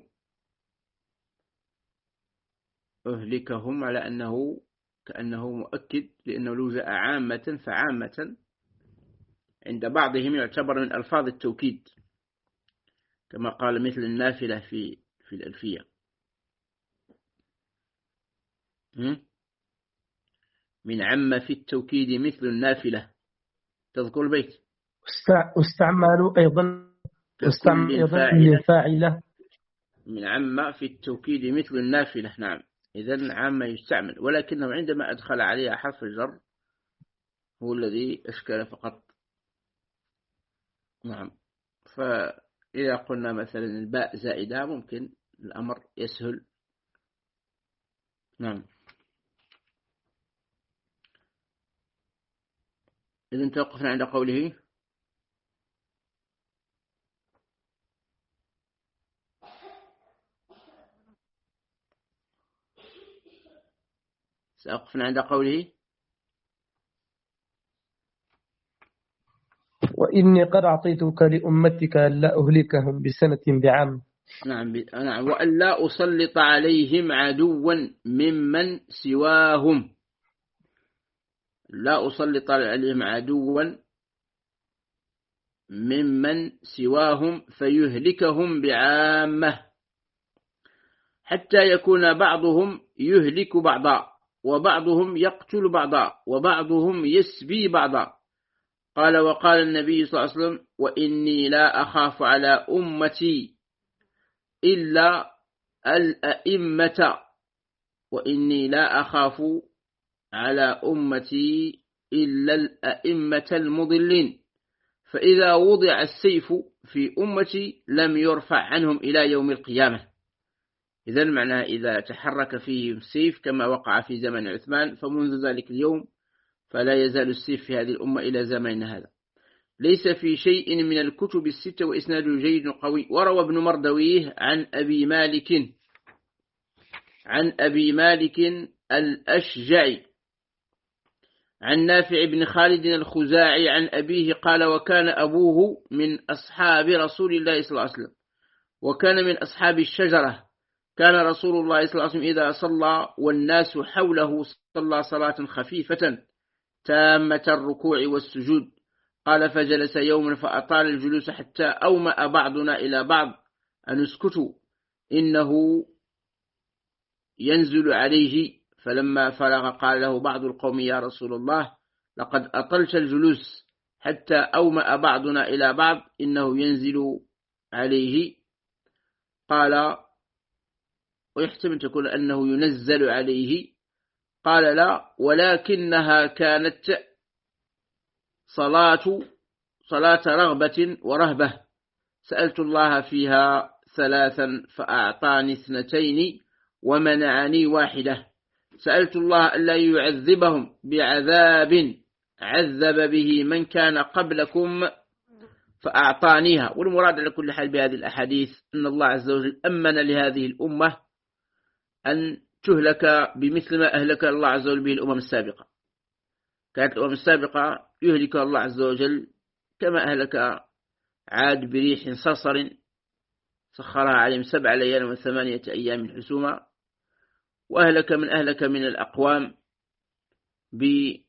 أهلكهم على أنه كأنه مؤكد، لأنه لو جاء عامة فعامة عند بعضهم يعتبر من ألفاظ التوكيد، كما قال مثل النافلة في في الألفية. من عم في التوكيد مثل النافلة، تذكر البيت. واستعملوا أيضا واستعملوا فاعلة. من عم في التوكيد مثل النافلة. نعم، إذن عام يستعمل، ولكنه عندما أدخل عليها حرف الجر هو الذي أشكل فقط. نعم، فإذا قلنا مثلا الباء زائدة ممكن الأمر يسهل. نعم، إذن توقفنا عند قوله سأقفنا عند قوله وإني قد أعطيتك لأمتك لا أهلكهم بسنة بعام. نعم ب... نعم وألا أسلط عليهم عدوا ممن سواهم. لا أسلط عليهم عدوا ممن سواهم فيهلكهم بعامة، حتى يكون بعضهم يهلك بعضا وبعضهم يقتل بعضا وبعضهم يسبي بعضا. قال وقال النبي صلى الله عليه وسلم وإني لا أخاف على أمتي إلا الأئمة وإني لا أخاف على أمتي إلا الأئمة المضلين، فإذا وضع السيف في أمتي لم يرفع عنهم إلى يوم القيامة. إذن معناه إذا تحرك فيه السيف كما وقع في زمن عثمان فمنذ ذلك اليوم فلا يزال السيف في هذه الأمة إلى زماننا هذا. ليس في شيء من الكتب الستة وإسناد جيد قوي. وروى ابن مردويه عن أبي مالك عن أبي مالك الأشجعي عن نافع بن خالد الخزاعي عن أبيه قال وكان أبوه من أصحاب رسول الله صلى الله عليه وسلم وكان من أصحاب الشجرة. كان رسول الله صلى الله عليه وسلم إذا صلى والناس حوله صلى صلاة خفيفة تامة الركوع والسجود. قال فجلس يوما فأطال الجلوس حتى أومأ بعضنا إلى بعض أن اسكتوا إنه ينزل عليه. فلما فرغ قال له بعض القوم يا رسول الله لقد أطلت الجلوس حتى أومأ بعضنا إلى بعض إنه ينزل عليه. قال ويحتمل تكون أنه ينزل عليه. قال لا، ولكنها كانت صلاة صلاة رغبة ورهبة، سألت الله فيها ثلاثا فأعطاني اثنتين ومنعني واحدة، سألت الله ألا يعذبهم بعذاب عذب به من كان قبلكم فأعطانيها. والمراد على كل حال بهذه الأحاديث أن الله عز وجل أمن لهذه الأمة أن تهلك بمثل ما أهلك الله عز وجل به الأمم السابقة. كانت الأمم السابقة يهلك الله عز وجل كما أهلك عاد بريح صرصر سخرها عليهم سبع ليال وثمانية أيام حسوما، وأهلك من أهلك من الأقوام بجوع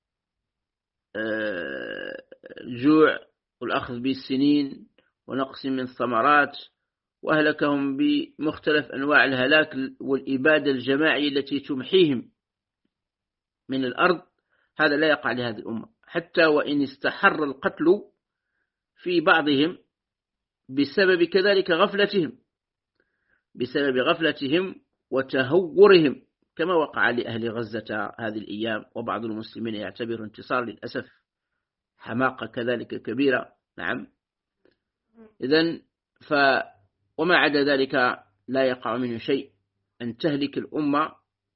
والأخذ بالسنين ونقص من الثمرات، وأهلكهم بمختلف أنواع الهلاك والإبادة الجماعية التي تمحيهم من الأرض. هذا لا يقع لهذه الأمة، حتى وإن استحر القتل في بعضهم بسبب كذلك غفلتهم بسبب غفلتهم وتهورهم، كما وقع لأهل غزة هذه الأيام. وبعض المسلمين يعتبر انتصار، للأسف حماقة كذلك كبيرة. نعم. إذن ف وما عدا ذلك لا يقع منه شيء، أن تهلك الأمة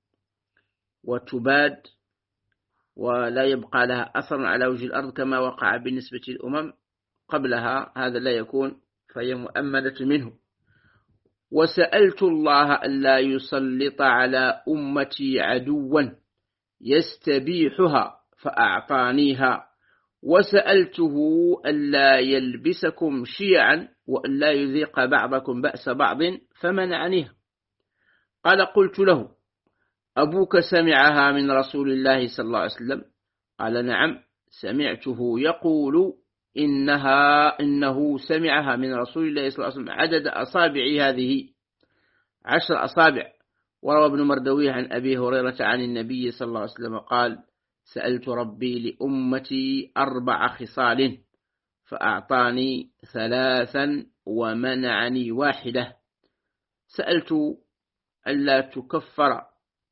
وتباد ولا يبقى لها أثر على وجه الأرض كما وقع بالنسبة للأمم قبلها، هذا لا يكون، فهي مؤمنة منه. وسألت الله ألا يسلط على أمتي عدوا يستبيحها فأعطانيها، وسألته ألا يلبسكم شيعا وألا يذيق بعضكم بأس بعض فمنعنيها. قال قلت له أبوك سمعها من رسول الله صلى الله عليه وسلم؟ قال نعم سمعته يقول إنها إنه سمعها من رسول الله صلى الله عليه وسلم عدد أصابع هذه عشر أصابع. وروى ابن مردويه عن أبي هريرة عن النبي صلى الله عليه وسلم قال سألت ربي لأمتي أربع خصال فأعطاني ثلاثا ومنعني واحدة. سألت ألا تكفر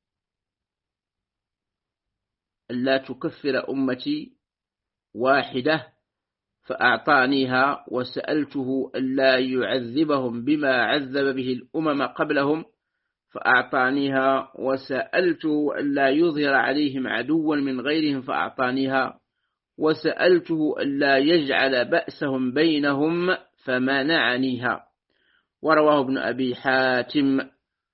ألا تكفر أمتي واحدة فأعطانيها، وسألته ألا يعذبهم بما عذب به الأمم قبلهم فأعطانيها، وسألته ألا يظهر عليهم عدوا من غيرهم فأعطانيها، وسألته ألا يجعل بأسهم بينهم فمنعنيها. ورواه ابن أبي حاتم.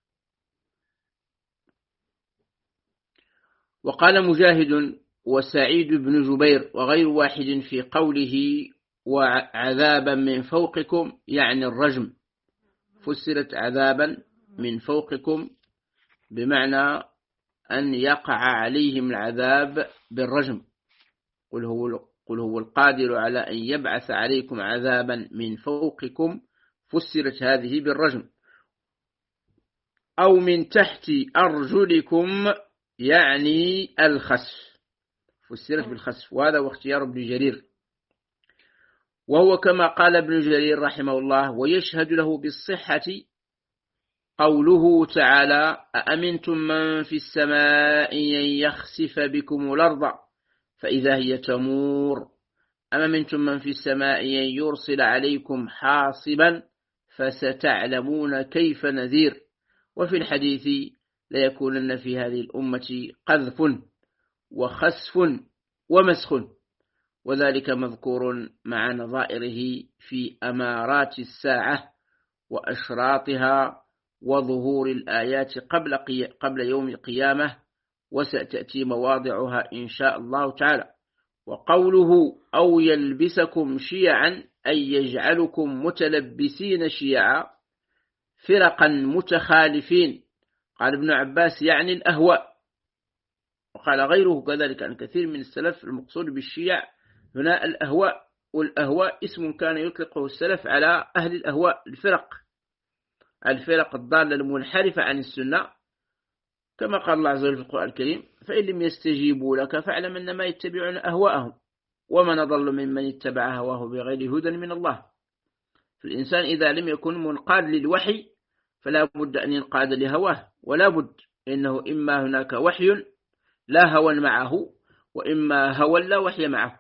وقال مجاهد وسعيد بن جبير وغير واحد في قوله وعذابا من فوقكم يعني الرجم، فسرت عذابا من فوقكم بمعنى أن يقع عليهم العذاب بالرجم. قل هو, قل هو القادر على أن يبعث عليكم عذابا من فوقكم، فسرت هذه بالرجم. أو من تحت أرجلكم يعني الخسف، فسرت بالخسف، وهذا واختيار ابن جرير، وهو كما قال ابن جرير رحمه الله ويشهد له بالصحة قوله تعالى أأمنتم من في السماء أن يخسف بكم الأرض فإذا هي تمور أم أمنتم من في السماء أن يرسل عليكم حاصبا فستعلمون كيف نذير. وفي الحديث ليكونن في هذه الأمة قذف وخسف ومسخ، وذلك مذكور مع نظائره في أمارات الساعة وأشراطها وظهور الآيات قبل, قي... قبل يوم القيامة، وستأتي مواضعها إن شاء الله تعالى. وقوله أو يلبسكم شيعا أي يجعلكم متلبسين شيعا فرقا متخالفين. قال ابن عباس يعني الأهواء، وقال غيره كذلك عن كثير من السلف المقصود بالشيع هنا الأهواء، والأهواء اسم كان يطلقه السلف على أهل الأهواء، الفرق الفرق الضالة المنحرفة عن السنة، كما قال الله عز وجل في القرآن الكريم فإن لم يستجيبوا لك فاعلم أنما يتبعون أهواءهم ومن أضل ممن اتبع هواه بغير هدى من الله. فالإنسان إذا لم يكن منقاد للوحي فلا بد أن ينقاد لهواه، ولا بد إنه إما هناك وحي لا هوى معه، وإما هوى لا وحي معه.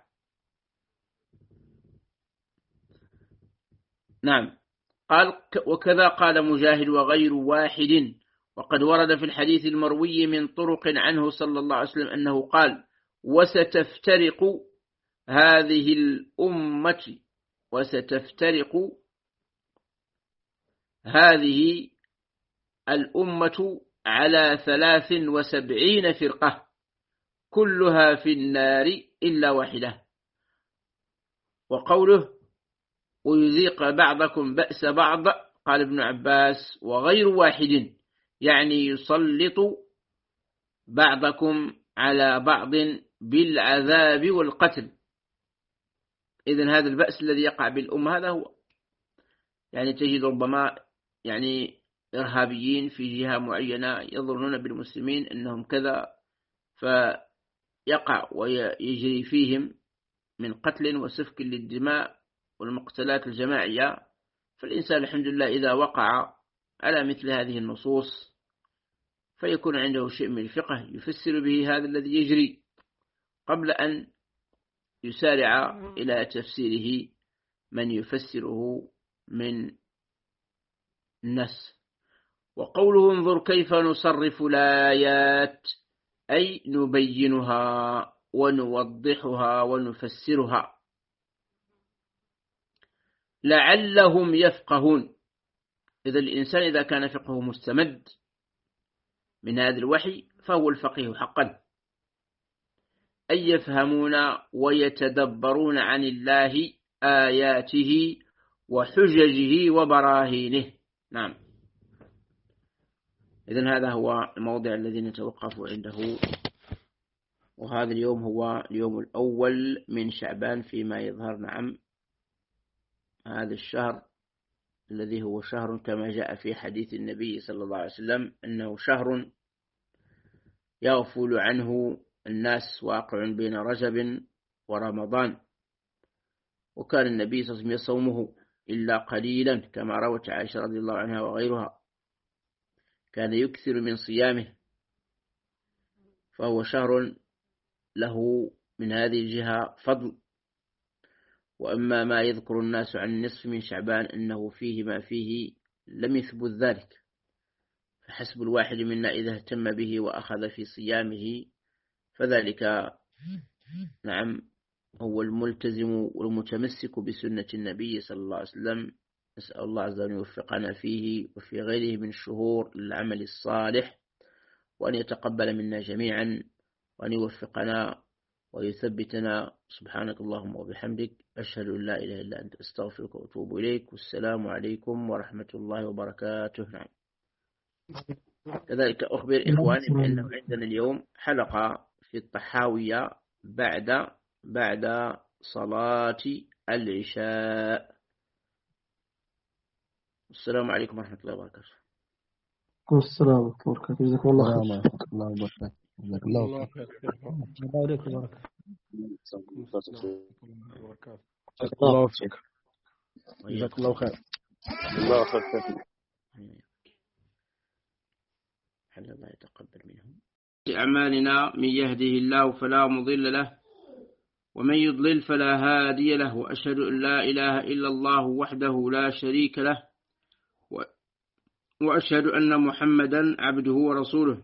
نعم. قال وكذا قال مجاهد وغير واحد. وقد ورد في الحديث المروي من طرق عنه صلى الله عليه وسلم أنه قال: وستفترق هذه الأمة وستفترق هذه الأمة على ثلاث وسبعين فرقة كلها في النار إلا واحدة. وقوله ويذيق بعضكم بأس بعض، قال ابن عباس وغير واحد، يعني يسلط بعضكم على بعض بالعذاب والقتل. إذن هذا البأس الذي يقع بالأمة هذا هو، يعني تجد ربما يعني إرهابيين في جهة معينة يظنون بالمسلمين أنهم كذا، فيقع ويجري فيهم من قتل وسفك للدماء والمقتلات الجماعية. فالإنسان الحمد لله إذا وقع على مثل هذه النصوص فيكون عنده شيء من الفقه يفسر به هذا الذي يجري قبل أن يسارع إلى تفسيره من يفسره من الناس. وقوله انظر كيف نصرف الآيات، أي نبينها ونوضحها ونفسرها لعلهم يفقهون. إذا الإنسان إذا كان فقهه مستمد من هذا الوحي فهو الفقيه حقا، أي يفهمون ويتدبرون عن الله آياته وحججه وبراهينه. نعم. إذن هذا هو الموضع الذي نتوقف عنده، وهذا اليوم هو اليوم الأول من شعبان فيما يظهر. نعم، هذا الشهر الذي هو شهر كما جاء في حديث النبي صلى الله عليه وسلم أنه شهر يغفل عنه الناس، واقع بين رجب ورمضان، وكان النبي صلى الله عليه وسلم يصومه إلا قليلا كما روت عائشة رضي الله عنها وغيرها، كان يكثر من صيامه، فهو شهر له من هذه الجهة فضل. وأما ما يذكر الناس عن النصف من شعبان أنه فيه ما فيه لم يثبت ذلك، فحسب الواحد منا إذا اهتم به وأخذ في صيامه فذلك نعم هو الملتزم والمتمسك بسنة النبي صلى الله عليه وسلم. نسأل الله عز وجل أن يوفقنا فيه وفي غيره من الشهور للعمل الصالح، وأن يتقبل منا جميعا، وأن يوفقنا ويثبتنا. سبحانك اللهم وبحمدك، أشهد أن لا إله إلا أنت، أستغفرك وأتوب إليك، والسلام عليكم ورحمة الله وبركاته. نعم. كذلك أخبر إخواني بأنه عندنا اليوم حلقة في الطحاوية بعد بعد صلاة العشاء. السلام عليكم ورحمة الله وبركاته. السلام ورحمة الله وبركاته. جزاكم الله خير. ورحمة الله وبركاته. جزاك الله خير. الله عليكم وبركاته. جزاك الله خير. جزاك الله خير. الله خير. حل الله يتقبل منهم. أعمالنا من يهده الله فلا مضل له، ومن يضلل فلا هادي له، وأشهد أن لا إله إلا الله وحده لا شريك له، وأشهد أن محمدا عبده ورسوله.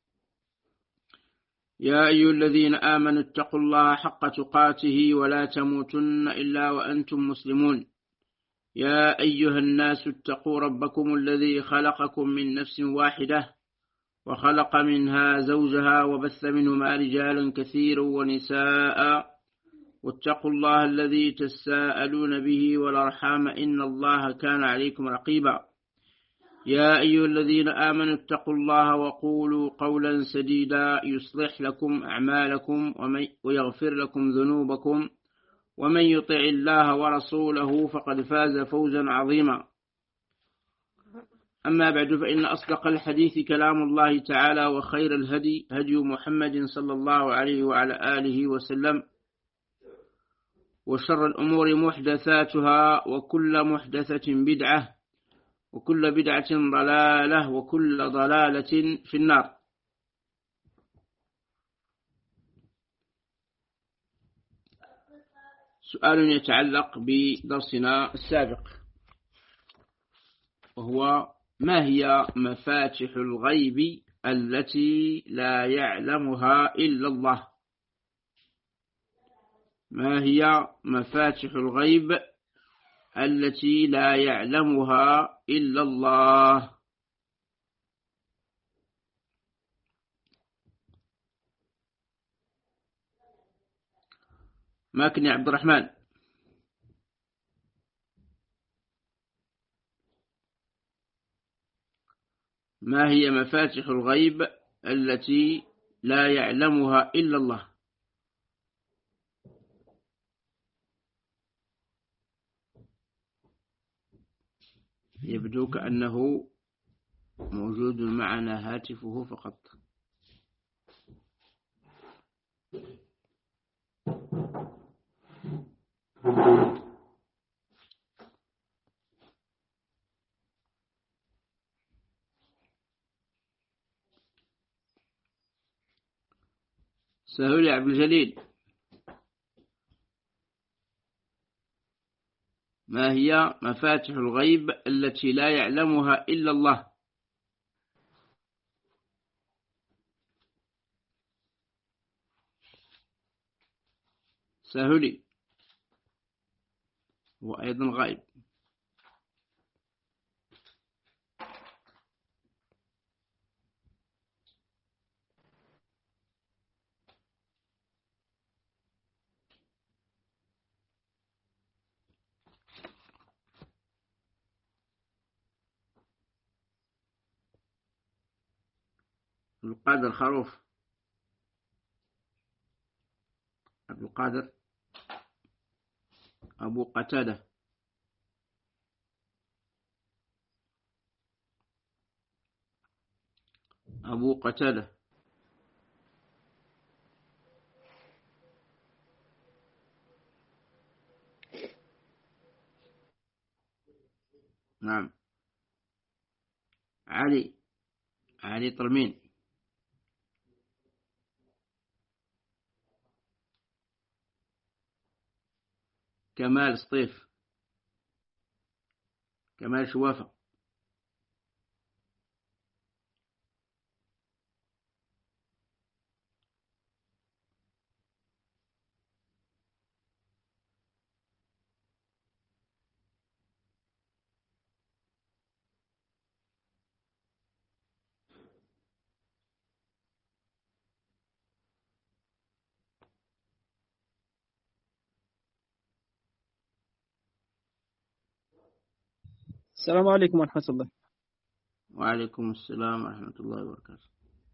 يا أيها الذين آمنوا اتقوا الله حق تقاته ولا تموتن إلا وأنتم مسلمون. يا أيها الناس اتقوا ربكم الذي خلقكم من نفس واحدة وخلق منها زوجها وبث منهما رجالا كثيرا ونساء، واتقوا الله الذي تساءلون به والأرحام إن الله كان عليكم رقيبا. يا أيها الذين آمنوا اتقوا الله وقولوا قولا سديدا يصلح لكم أعمالكم ويغفر لكم ذنوبكم، ومن يطع الله ورسوله فقد فاز فوزا عظيما. أما بعد، فإن أصدق الحديث كلام الله تعالى، وخير الهدي هدي محمد صلى الله عليه وعلى آله وسلم، وشر الأمور محدثاتها، وكل محدثة بدعة، وكل بدعة ضلالة وكل ضلالة في النار. سؤال يتعلق بدرسنا السابق، وهو: ما هي مفاتح الغيب التي لا يعلمها إلا الله؟ ما هي مفاتح الغيب التي لا يعلمها إلا الله؟ ماكن يا عبد الرحمن. ما هي مفاتح الغيب التي لا يعلمها إلا الله؟ يبدو كأنه موجود معنا هاتفه فقط. سهل يا عبد الجليل. ما هي مفاتح الغيب التي لا يعلمها إلا الله؟ سهلي وأيضا غائب. القادر الخروف. عبد القادر. أبو قتادة. أبو قتادة. نعم. علي. علي طرمين. كمال سطيف. كمال شوافة. السلام عليكم ورحمة الله. وعليكم السلام ورحمة الله وبركاته.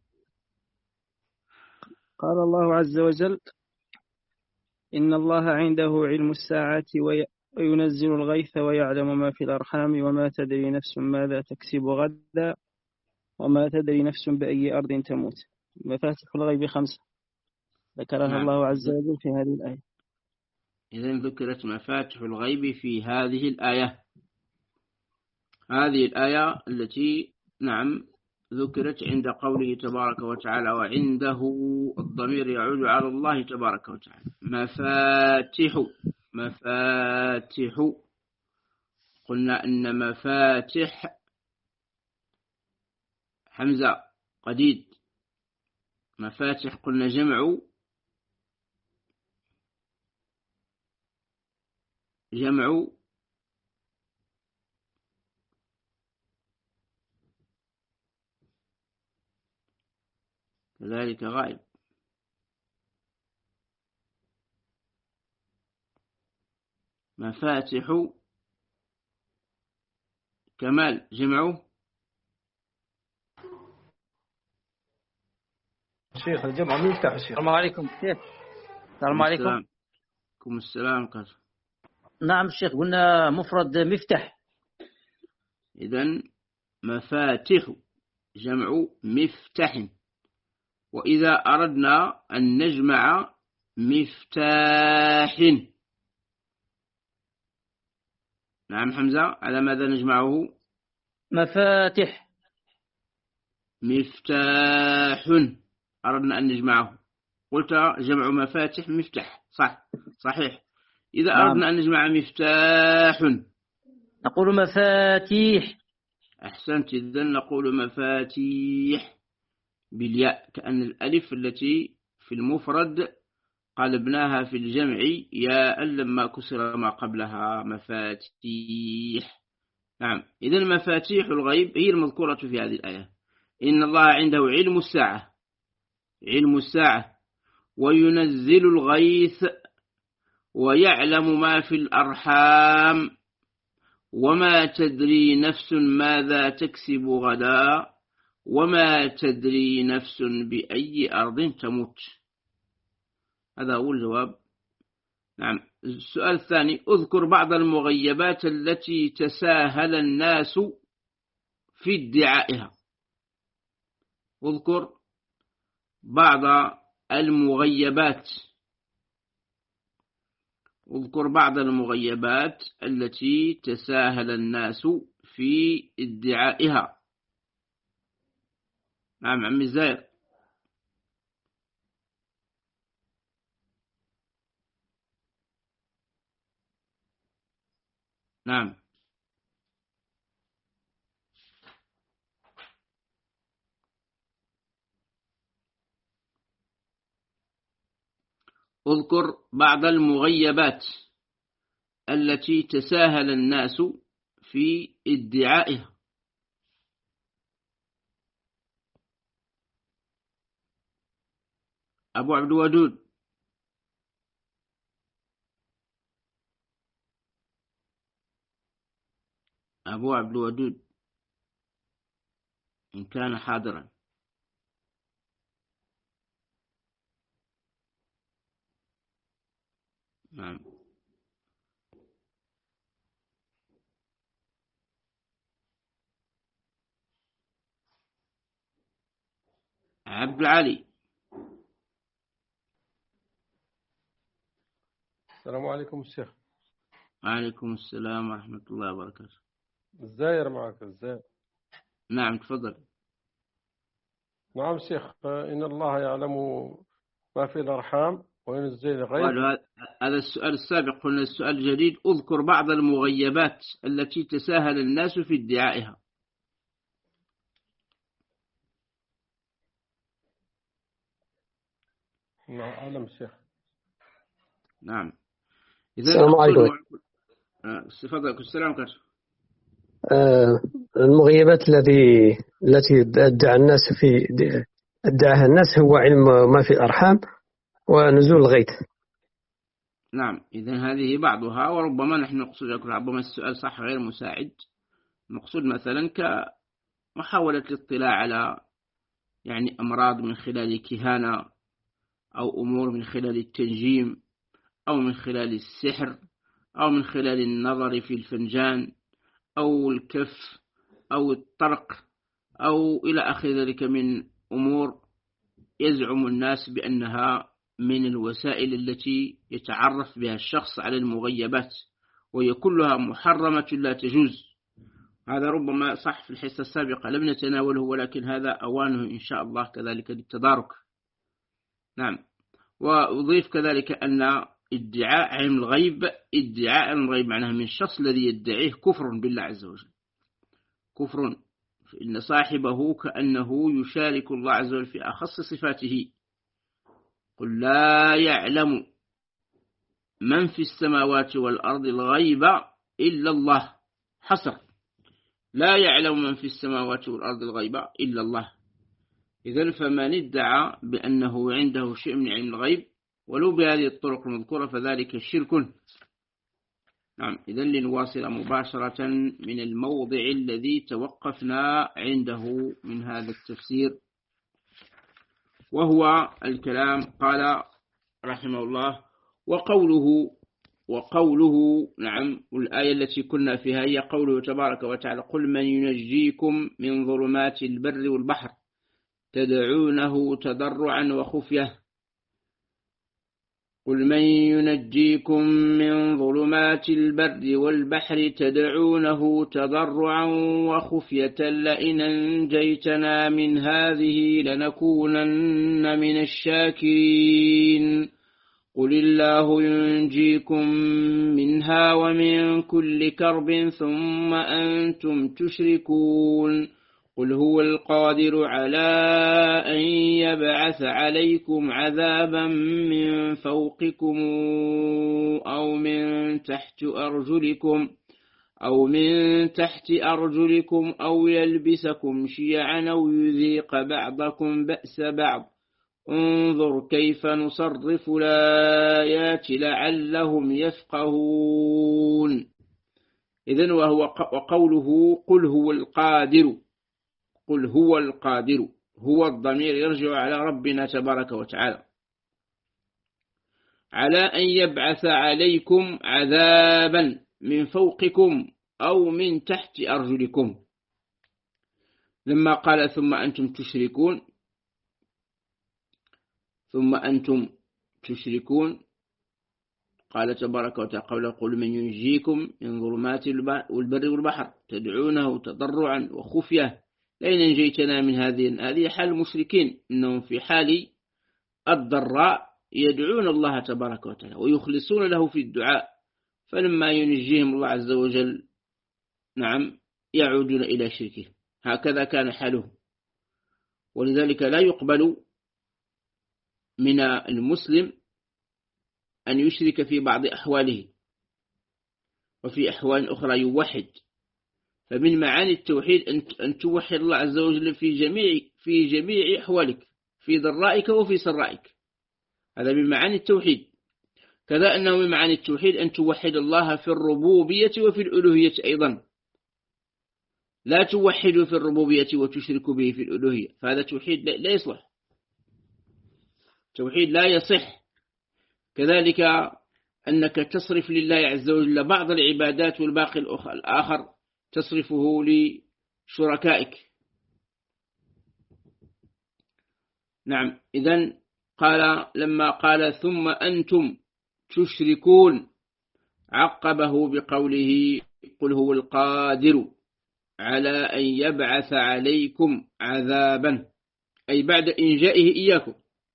قال الله عز وجل: إن الله عنده علم الساعة وينزل الغيث ويعلم ما في الأرحام وما تدري نفس ماذا تكسب غدا وما تدري نفس بأي أرض تموت. مفاتح الغيب خمسة ذكرها نعم. الله عز وجل في هذه الآية. إذن ذكرت مفاتح الغيب في هذه الآية. هذه الآية التي نعم ذكرت عند قوله تبارك وتعالى: وعنده الضمير يعود على الله تبارك وتعالى. مفاتح. مفاتح. قلنا أن مفاتح حمزة قديد. مفاتح قلنا جمع جمع كذلك غائب. مفاتح كمال جمعه شيخ الجمع من يفتح الشيخ. السلام عليكم كيف؟ السلام عليكم. عليكم السلام قال. نعم الشيخ، قلنا مفرد مفتح. إذن مفاتح جمع مفتح، وإذا أردنا أن نجمع مفتاح. نعم حمزة، على ماذا نجمعه؟ مفاتح. مفتاح. أردنا أن نجمعه، قلت جمع مفاتح مفتاح، صح صحيح. إذا نعم. أردنا أن نجمع مفتاح نقول مفاتيح. أحسنت، إذن نقول مفاتيح بالياء، كأن الألف التي في المفرد قلبناها في الجمع ياء لما كسر ما قبلها، مفاتيح. نعم، إذن مفاتيح الغيب هي المذكورة في هذه الآية. إن الله عنده علم الساعة، علم الساعة، وينزل الغيث، ويعلم ما في الأرحام، وما تدري نفس ماذا تكسب غدا، وما تدري نفس بأي أرض تموت. هذا هو الجواب. نعم. السؤال الثاني: اذكر بعض المغيبات التي تساهل الناس في ادعائها. اذكر بعض المغيبات اذكر بعض المغيبات التي تساهل الناس في ادعائها. نعم عمي الزاير. نعم. اذكر بعض المغيبات التي تساهل الناس في ادعائها. أبو عبد الودود. أبو عبد الودود إن كان حاضرا. نعم. عبد العلي. السلام عليكم الشيخ. وعليكم السلام ورحمة الله وبركاته. الزاير معك الزاير. نعم تفضل. نعم شيخ، إن الله يعلم ما في الأرحام وينزل الغيث. هذا السؤال السابق قلنا السؤال الجديد: اذكر بعض المغيبات التي تساهل الناس في ادعائها. نعم أعلم الشيخ. نعم. السلام عليكم. تفضل. السلام عليكم. آه المغيبات الذي التي ادعى الناس في ادعاها الناس هو علم ما في الأرحام ونزول الغيث. نعم، إذن هذه بعضها، وربما نحن نقصد ربما السؤال صح غير مساعد. نقصد مثلا كمحاولة الاطلاع على يعني أمراض من خلال الكهانة، أو أمور من خلال التنجيم، أو من خلال السحر، أو من خلال النظر في الفنجان، أو الكف، أو الطرق، أو إلى آخر ذلك من أمور يزعم الناس بأنها من الوسائل التي يتعرف بها الشخص على المغيبات، وهي كلها محرمة لا تجوز. هذا ربما صح في الحصة السابقة لم نتناوله، ولكن هذا أوانه إن شاء الله كذلك للتدارك. نعم. وأضيف كذلك أن ادعاء علم الغيب ادعاء علم الغيب معناه من الشخص الذي يدعيه كفر بالله عز وجل، كفر، فإن صاحبه كأنه يشارك الله عز وجل في أخص صفاته. قل لا يعلم من في السماوات والأرض الغيب إلا الله. حصر، لا يعلم من في السماوات والأرض الغيب إلا الله. إذن فمن ادعى بأنه عنده شيء من علم الغيب ولو بهذه الطرق المذكورة فذلك شرك. نعم. إذن لنواصل مباشرة من الموضع الذي توقفنا عنده من هذا التفسير، وهو الكلام. قال رحمه الله: وقوله وقوله نعم، والآية التي كنا فيها هي قوله تبارك وتعالى: قل من ينجيكم من ظلمات البر والبحر تدعونه تضرعا وخفية قل من ينجيكم من ظلمات البر والبحر تدعونه تضرعا وخفية لئن أنجيتنا من هذه لنكونن من الشاكرين قل الله ينجيكم منها ومن كل كرب ثم أنتم تشركون قل هو القادر على أن يبعث عليكم عذابا من فوقكم أو من تحت أرجلكم أو من تحت أرجلكم أو يلبسكم شيعا أو يذيق بعضكم بأس بعض انظر كيف نصرف الآيات لعلهم يفقهون. إذن وهو وقوله قل هو القادر، قل هو القادر، هو الضمير يرجع على ربنا تبارك وتعالى، على أن يبعث عليكم عذابا من فوقكم أو من تحت أرجلكم. لما قال ثم أنتم تشركون ثم أنتم تشركون قال تبارك وتعالى قل من ينجيكم من ظلمات البر والبحر تدعونه تضرعا وخفية لئن أنجيتنا من هذه. هذه حال المشركين، إنهم في حال الضراء يدعون الله تبارك وتعالى ويخلصون له في الدعاء، فلما ينجيهم الله عز وجل نعم يعودون إلى شركه. هكذا كان حاله، ولذلك لا يقبل من المسلم أن يشرك في بعض أحواله وفي أحوال أخرى يوحد. فمن معاني التوحيد أن توحد الله عز وجل في جميع في جميع أحوالك، في ضرائك وفي سرائك، هذا من معاني التوحيد. كذا أنه من معاني التوحيد أن توحد الله في الربوبية وفي الألوهية أيضا، لا توحد في الربوبية وتشرك به في الألوهية، فهذا توحيد لا يصلح، توحيد لا يصح. كذلك أنك تصرف لله عز وجل بعض العبادات والباقي الآخر تصرفه لشركائك. نعم، إذن قال لما قال ثم أنتم تشركون عقبه بقوله قل هو القادر على أن يبعث عليكم عذابا، أي بعد إنجائه إياكم،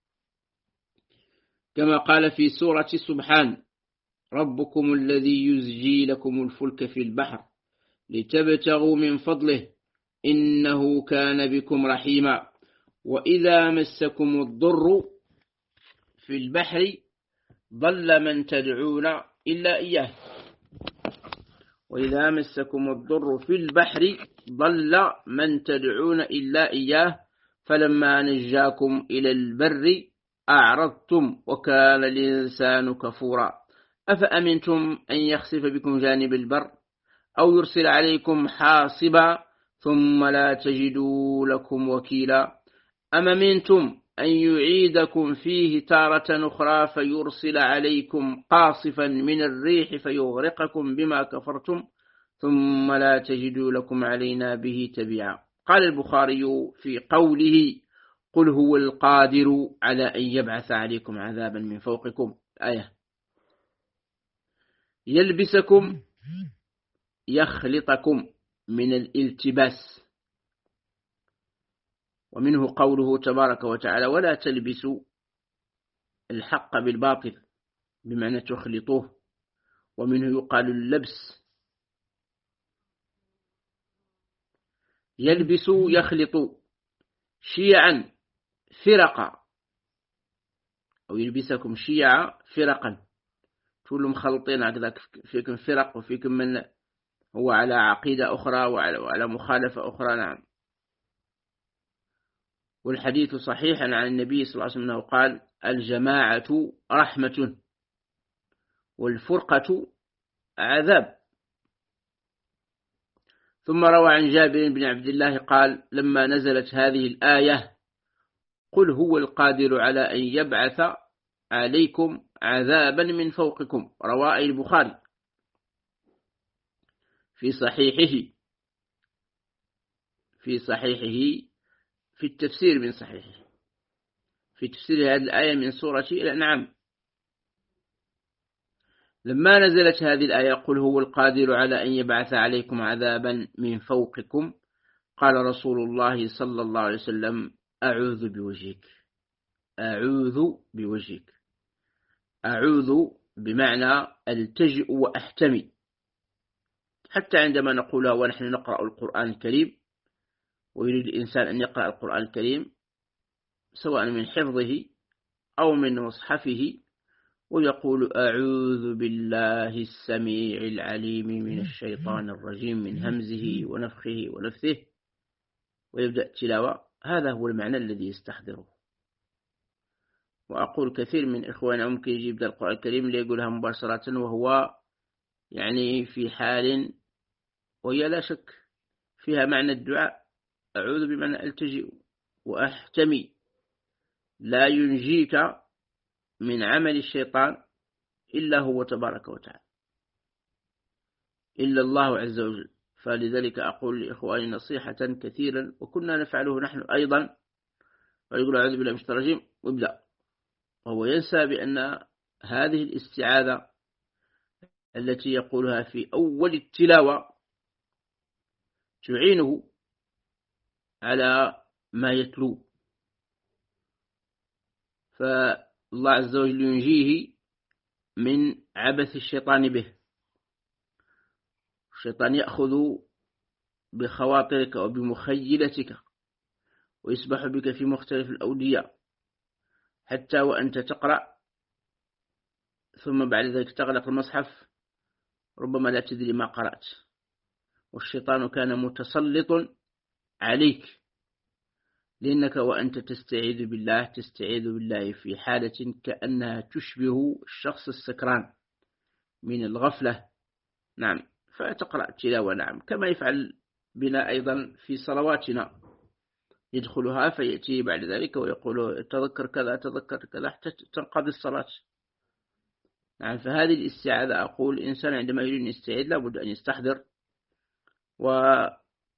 كما قال في سورة سبحان ربكم الذي يزجي لكم الفلك في البحر لتبتغوا من فضله إنه كان بكم رحيما وإذا مسكم الضر في البحر ضل من تدعون إلا إياه وإذا مسكم الضر في البحر ضل من تدعون إلا إياه فلما نجاكم إلى البر أعرضتم وكان الإنسان كفورا أفأمنتم أن يخسف بكم جانب البر أو يرسل عليكم حاصبا ثم لا تجدوا لكم وكيلا أم أمنتم أن يعيدكم فيه تارة أخرى فيرسل عليكم قاصفا من الريح فيغرقكم بما كفرتم ثم لا تجدوا لكم علينا به تبيعا. قال البخاري في قوله قل هو القادر على أن يبعث عليكم عذابا من فوقكم آية يلبسكم يخلطكم من الالتباس، ومنه قوله تبارك وتعالى ولا تلبسوا الحق بالباطل بمعنى تخلطوه، ومنه يقال اللبس يلبس يخلط شيعا فرقا أو يلبسكم شيعا فرقا، كلهم مخلطين هكذا، فيكم فرق وفيكم من هو على عقيدة أخرى وعلى مخالفة أخرى. نعم، والحديث صحيح عن النبي صلى الله عليه وسلم قال الجماعة رحمة والفرقة عذاب. ثم روى عن جابر بن عبد الله قال لما نزلت هذه الآية قل هو القادر على أن يبعث عليكم عذابا من فوقكم، رواه البخاري في صحيحه في صحيحه في التفسير من صحيحه في تفسير هذه الآية من سورة الأنعام. لما نزلت هذه الآية قل هو القادر على أن يبعث عليكم عذابا من فوقكم قال رسول الله صلى الله عليه وسلم أعوذ بوجهك أعوذ بوجهك. أعوذ بمعنى التجئ وأحتمي، حتى عندما نقولها ونحن نقرأ القرآن الكريم ويريد الإنسان أن يقرأ القرآن الكريم سواء من حفظه أو من مصحفه ويقول أعوذ بالله السميع العليم من الشيطان الرجيم من همزه ونفخه ونفثه ويبدأ تلاوة، هذا هو المعنى الذي يستحضره. وأقول كثير من إخواننا ممكن يجيب القرآن الكريم ليقولها مباشرة وهو يعني في حال وهي لا شك فيها معنى الدعاء. أعوذ بمعنى ألتجئ وأحتمي، لا ينجيك من عمل الشيطان إلا هو تبارك وتعالى، إلا الله عز وجل. فلذلك أقول لإخواني نصيحة كثيرا وكنا نفعله نحن أيضا، ويقول أعوذ بالله من الشيطان الرجيم ويبدأ، وهو ينسى بأن هذه الاستعاذة التي يقولها في أول التلاوة تعينه على ما يتلو، فالله عز وجل ينجيه من عبث الشيطان به. الشيطان يأخذ بخواطرك وبمخيلتك ويسبح بك في مختلف الأودية حتى وأنت تقرأ ثم بعد ذلك تغلق المصحف ربما لا تدري ما قرأت، والشيطان كان متسلط عليك، لأنك وأنت تستعيذ بالله تستعيذ بالله في حالة كأنها تشبه الشخص السكران من الغفلة. نعم، فتقرأ تلاوة نعم كما يفعل بنا أيضا في صلواتنا، يدخلها فيأتي بعد ذلك ويقول تذكر كذا تذكر كذا حتى تنقضي الصلاة. نعم، فهذه الاستعاذة أقول الإنسان عندما يريد أن يستعيذ لابد أن يستحضر ويجعل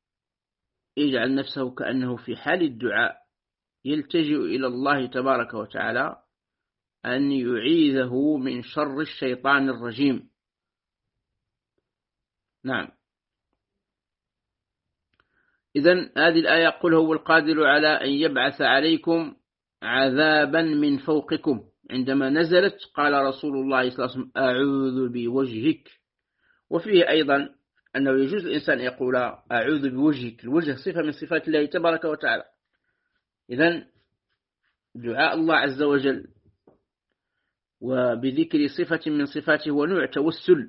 نفسه كأنه في حال الدعاء يلتجئ إلى الله تبارك وتعالى أن يعيذه من شر الشيطان الرجيم. نعم، إذن هذه الآية قل هو القادر على أن يبعث عليكم عذابا من فوقكم، عندما نزلت قال رسول الله صلى الله عليه وسلم أعوذ بوجهك. وفيه أيضا أنه يجوز الإنسان يقول أعوذ بوجهك، الوجه صفة من صفات الله تبارك وتعالى. إذن دعاء الله عز وجل وبذكر صفة من صفاته ونوع توسل،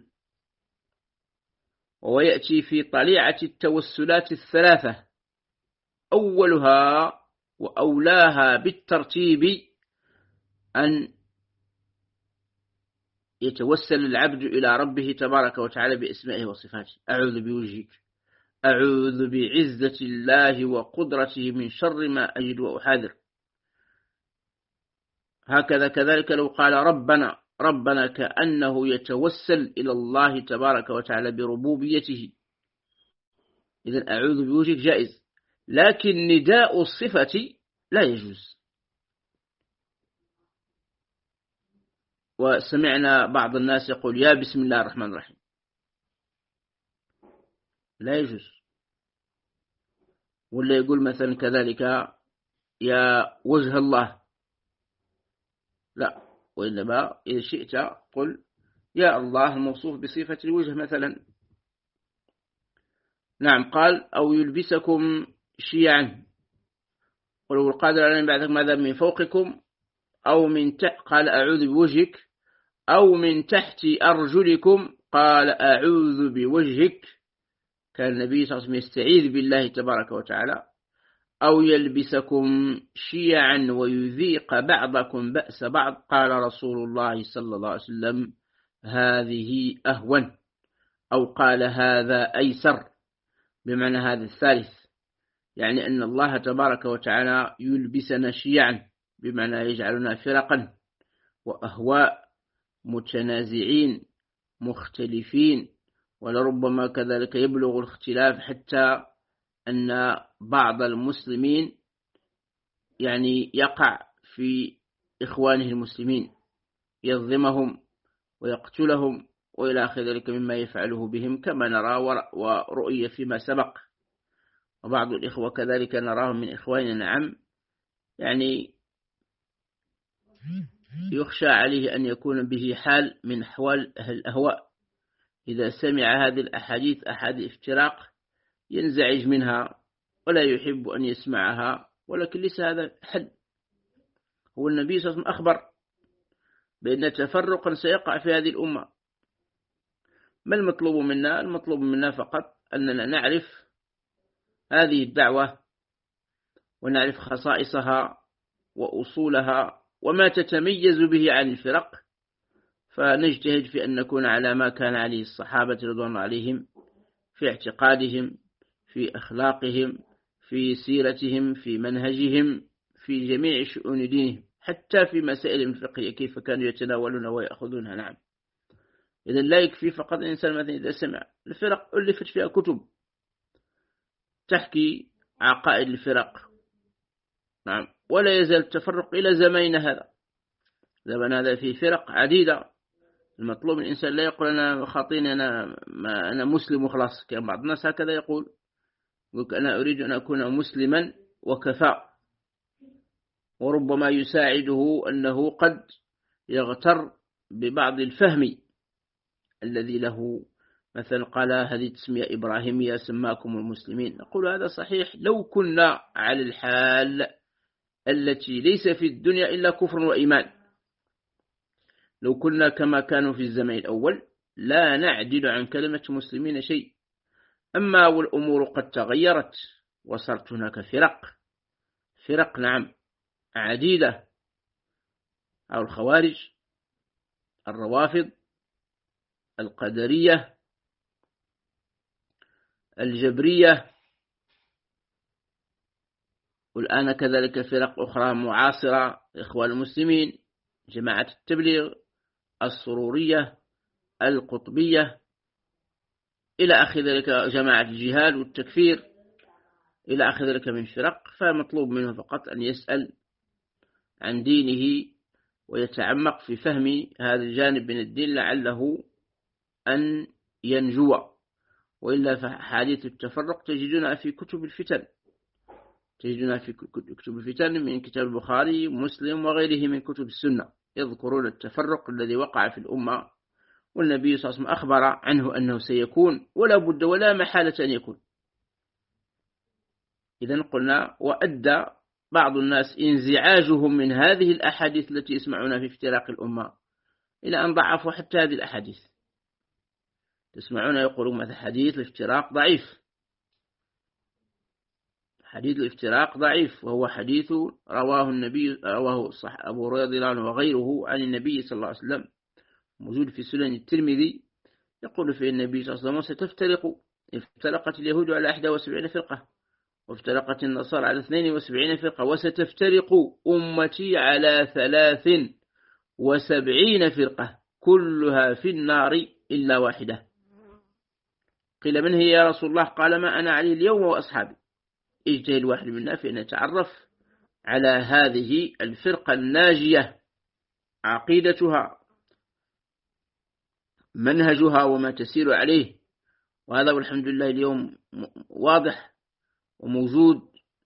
ويأتي في طليعة التوسلات الثلاثة، أولها وأولاها بالترتيب أن يتوسل العبد إلى ربه تبارك وتعالى بأسمائه وصفاته. أعوذ بوجهك، أعوذ بعزة الله وقدرته من شر ما أجد وأحاذر. هكذا كذلك لو قال ربنا ربنا كأنه يتوسل إلى الله تبارك وتعالى بربوبيته. إذن أعوذ بوجهك جائز، لكن نداء الصفة لا يجوز. وسمعنا بعض الناس يقول يا بسم الله الرحمن الرحيم، لا يجوز. ولا يقول مثلا كذلك يا وجه الله، لا، وإنما إذا شئت قل يا الله الموصوف بصفة الوجه مثلا. نعم، قال أو يلبسكم شيعا، ولو القادر على أن بعثكم ماذا من فوقكم أو من تحت، قال أعوذ بوجهك، أو من تحت أرجلكم، قال أعوذ بوجهك. كان النبي صلى الله عليه وسلم يستعيذ بالله تبارك وتعالى. أو يلبسكم شيعا ويذيق بعضكم بأس بعض، قال رسول الله صلى الله عليه وسلم هذه أهون، أو قال هذا أيسر، بمعنى هذا الثالث، يعني أن الله تبارك وتعالى يلبسنا شيعا بمعنى يجعلنا فرقا وأهواء متنازعين مختلفين، ولربما كذلك يبلغ الاختلاف حتى أن بعض المسلمين يعني يقع في إخوانه المسلمين، يظلمهم ويقتلهم وإلى آخر ذلك مما يفعله بهم كما نرى ورؤية فيما سبق. وبعض الإخوة كذلك نراهم من إخواننا نعم، يعني يخشى عليه أن يكون به حال من أحوال أهل الأهواء، إذا سمع هذه الأحاديث أحاديث افتراق ينزعج منها ولا يحب أن يسمعها، ولكن ليس هذا حل. هو النبي صلى الله عليه وسلم أخبر بأن تفرقا سيقع في هذه الأمة. ما المطلوب منا؟ المطلوب منا فقط أننا نعرف هذه الدعوة ونعرف خصائصها وأصولها وما تتميز به عن الفرق، فنجتهد في أن نكون على ما كان عليه الصحابة رضوان الله عليهم في اعتقادهم، في أخلاقهم، في سيرتهم، في منهجهم، في جميع شؤون دينهم، حتى في مسائل الفقهية كيف كانوا يتناولون ويأخذونها. نعم، إذا لا يكفي فقط الإنسان مثلا إذا سمع الفرق ألفت فيها كتب تحكي عقائد الفرق، نعم، ولا يزال التفرق إلى زماننا هذا. زمان هذا فيه فرق عديدة. المطلوب الإنسان لا يقول أنا خاطين أنا ما أنا مسلم وخلاص، كان بعض الناس هكذا يقول، يقول أنا أريد أن أكون مسلما وكفى، وربما يساعده أنه قد يغتر ببعض الفهم الذي له، مثلا قال هذه تسمية إبراهيمية سماكم المسلمين. نقول هذا صحيح لو كنا على الحال التي ليس في الدنيا إلا كفر وإيمان، لو كنا كما كانوا في الزمان الأول لا نعدل عن كلمة مسلمين شيء. أما والأمور قد تغيرت وصارت هناك فرق فرق نعم عديدة، أو الخوارج، الروافض، القدرية، الجبرية، والآن كذلك فرق أخرى معاصرة، إخوان المسلمين، جماعة التبليغ، السرورية، القطبية، إلى آخر ذلك، جماعة الجهاد والتكفير، إلى آخر ذلك من فرق. فمطلوب منه فقط أن يسأل عن دينه ويتعمق في فهم هذا الجانب من الدين لعله أن ينجو، وإلا فحادث التفرق تجدونها في كتب الفتن، تجدونها في كتب الفتن من كتاب البخاري ومسلم وغيره من كتب السنة، يذكرون التفرق الذي وقع في الأمة، والنبي صلى الله عليه وسلم أخبر عنه أنه سيكون ولا بد ولا محالة أن يكون. إذن قلنا وأدى بعض الناس انزعاجهم من هذه الأحاديث التي يسمعون في افتراق الأمة إلى أن ضعفوا حتى هذه الأحاديث. تسمعون يقولون مثل حديث الافتراق ضعيف، حديث الافتراق ضعيف، وهو حديث رواه النبي رواه صح أبو هريرة رضي الله عنه وغيره عن النبي صلى الله عليه وسلم، موجود في سنن الترمذي، يقول في النبي صلى الله عليه وسلم ستفترق افترقت اليهود على إحدى وسبعين فرقة، وافترقت النصارى على اثنين وسبعين فرقة، وستفترق أمتي على ثلاث وسبعين فرقة كلها في النار إلا واحدة. قيل من هي يا رسول الله؟ قال ما أنا عليه اليوم وأصحابي. اجتهد واحد منا في أن نتعرف على هذه الفرقة الناجية، عقيدتها، منهجها، وما تسير عليه. وهذا والحمد لله اليوم واضح وموجود،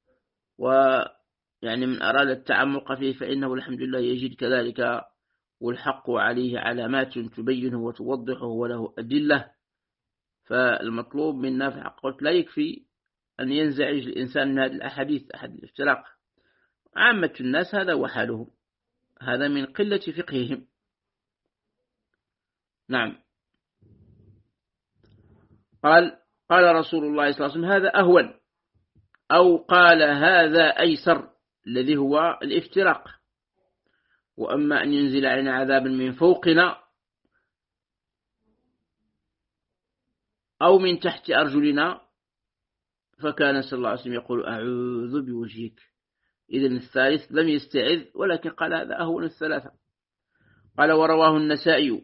ويعني من أراد التعمق فيه فإنه الحمد لله يجد كذلك، والحق عليه علامات تبينه وتوضحه وله أدلة. فالمطلوب منا في حق قلت لا يكفي أن ينزعج الإنسان من هذه الأحاديث أحد الافتراق. عامة الناس هذا وحالهم، هذا من قلة فقههم. نعم. قال قال رسول الله صلى الله عليه وسلم هذا أهون، أو قال هذا أيسر، الذي هو الافتراق. وأما أن ينزل علينا عذابا من فوقنا أو من تحت أرجلنا، فكان صلى الله عليه وسلم يقول أعوذ بوجهك. إذن الثالث لم يستعذ، ولكن قال هذا أهون الثلاثة. قال ورواه النسائي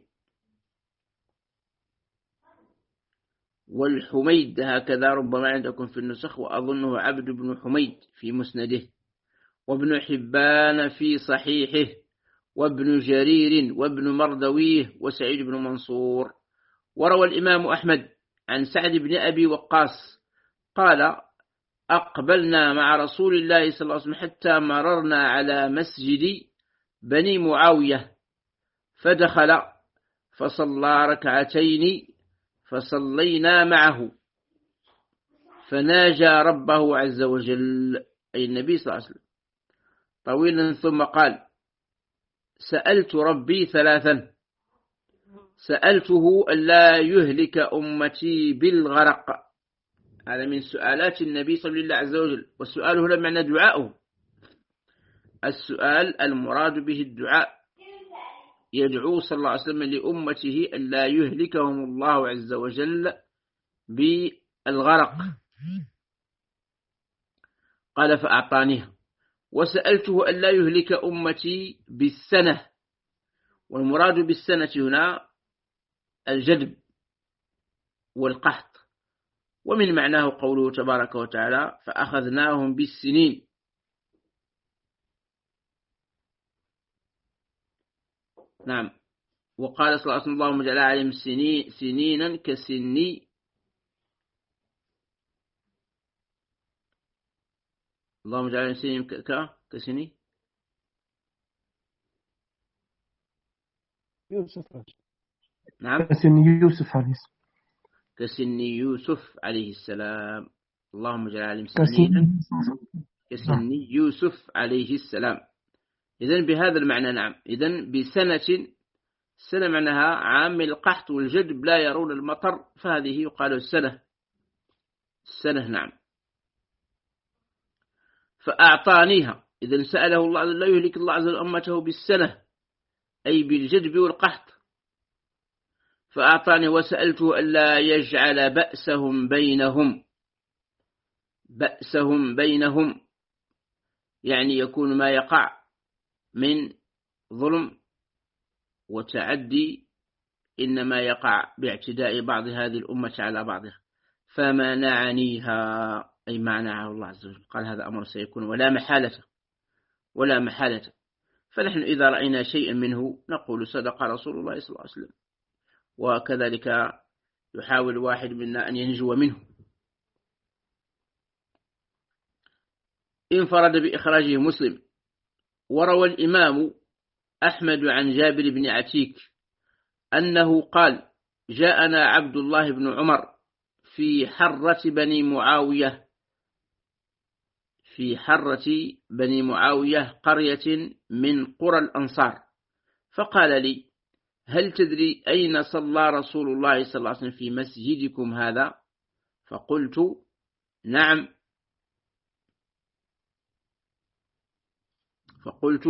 والحميد هكذا ربما عندكم في النسخ، وأظنه عبد بن حميد في مسنده، وابن حبان في صحيحه، وابن جرير وابن مردويه وسعيد بن منصور. وروى الإمام أحمد عن سعد بن أبي وقاص قال أقبلنا مع رسول الله صلى الله عليه وسلم حتى مررنا على مسجد بني معاوية فدخل فصلى ركعتين فصلينا معه فناجى ربه عز وجل أي النبي صلى الله عليه وسلم طويلا ثم قال سألت ربي ثلاثا سألته ألا يهلك أمتي بالغرق. هذا من سؤالات النبي صلى الله عليه وسلم، والسؤال هنا معنى دعاؤه. السؤال المراد به الدعاء، يدعو صلى الله عليه وسلم لأمته ألا يهلكهم الله عز وجل بالغرق. قال فأعطانيها. وسألته ألا يهلك أمتي بالسنة، والمراد بالسنة هنا الجدب والقحط، ومن معناه قوله تبارك وتعالى فأخذناهم بالسنين. نعم. وقال صلى الله عليه وسلم اللهم اجعل عليهم سنين سنينا كسني اللهم اجعل عليهم سنين كسني يوسف. نعم كسن يوسف عليه السلام. كسن يوسف عليه السلام. اللهم اجعل عليهم سنينا كسن يوسف عليه السلام. إذن بهذا المعنى. نعم. إذن بسنة، السنة معناها عام القحط والجدب لا يرون المطر، فهذه يقال السنة. السنة. نعم. فأعطانيها. إذن سأله الله عز وجل لا يهلك الله عز وجل أمته بالسنة أي بالجدب والقحط. فأعطاني. وسألته ألا يجعل بأسهم بينهم بأسهم بينهم يعني يكون ما يقع من ظلم وتعدي إنما يقع باعتداء بعض هذه الأمة على بعضها، فمنعنيها أي معنعه الله عز وجل. قال هذا أمر سيكون ولا محالة ولا محالة. فنحن إذا رأينا شيئا منه نقول صدق رسول الله صلى الله عليه وسلم، وكذلك يحاول واحد منا أن ينجو منه. انفرد بإخراجه مسلم. وروى الإمام أحمد عن جابر بن عتيك أنه قال جاءنا عبد الله بن عمر في حرة بني معاوية في حرة بني معاوية قرية من قرى الأنصار، فقال لي هل تدري أين صلى رسول الله صلى الله عليه وسلم في مسجدكم هذا؟ فقلت نعم فقلت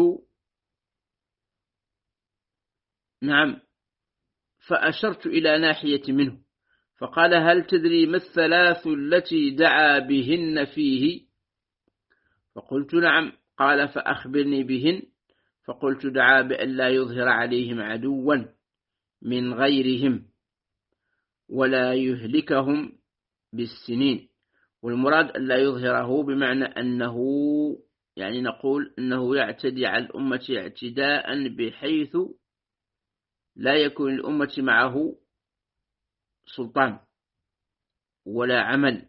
نعم فأشرت إلى ناحية منه، فقال هل تدري ما الثلاث التي دعا بهن فيه؟ فقلت نعم. قال فأخبرني بهن. فقلت دعا بأن لا يظهر عليهم عدوا من غيرهم ولا يهلكهم بالسنين. والمراد أن لا يظهره بمعنى أنه يعني نقول أنه يعتدي على الأمة اعتداء بحيث لا يكون الأمة معه سلطان ولا عمل،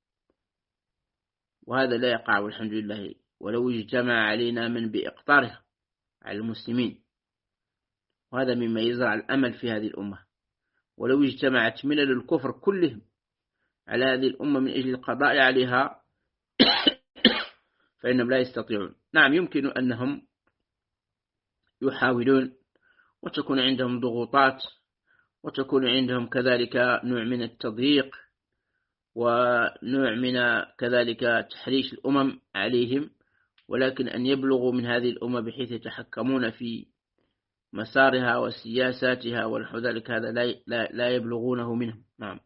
وهذا لا يقع والحمد لله. ولو اجتمع علينا من بإقطاره على المسلمين، وهذا مما يزرع الأمل في هذه الأمة. ولو اجتمعت ملل الكفر كلهم على هذه الأمة من أجل القضاء عليها فإنهم لا يستطيعون. نعم يمكن أنهم يحاولون وتكون عندهم ضغوطات وتكون عندهم كذلك نوع من التضييق ونوع من كذلك تحريش الأمم عليهم، ولكن أن يبلغوا من هذه الأمة بحيث يتحكمون في مسارها وسياساتها ونحو ذلك هذا لا لا يبلغونه منهم. نعم.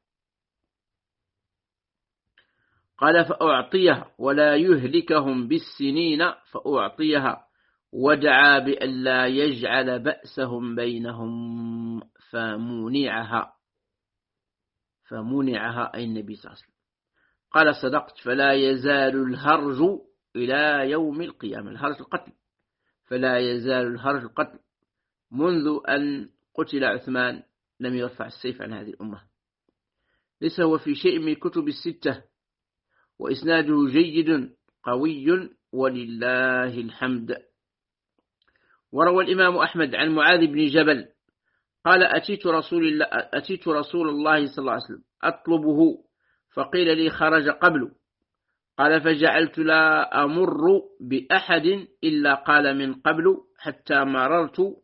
قال فأعطيها ولا يهلكهم بالسنين فأعطيها ودعا بأن لا يجعل بأسهم بينهم فمنعها فمنعها أي النبي صلى الله عليه وسلم. قال صدقت فلا يزال الهرج إلى يوم القيامة. الهرج القتل، فلا يزال الهرج القتل منذ أن قتل عثمان لم يرفع السيف عن هذه الأمة. ليس هو في شيء من كتب الستة، وإسناده جيد قوي ولله الحمد. وروى الإمام أحمد عن معاذ بن جبل قال أتيت رسول الله, أتيت رسول الله صلى الله عليه وسلم أطلبه فقيل لي خرج قبل. قال فجعلت لا أمر بأحد إلا قال من قبل حتى مررت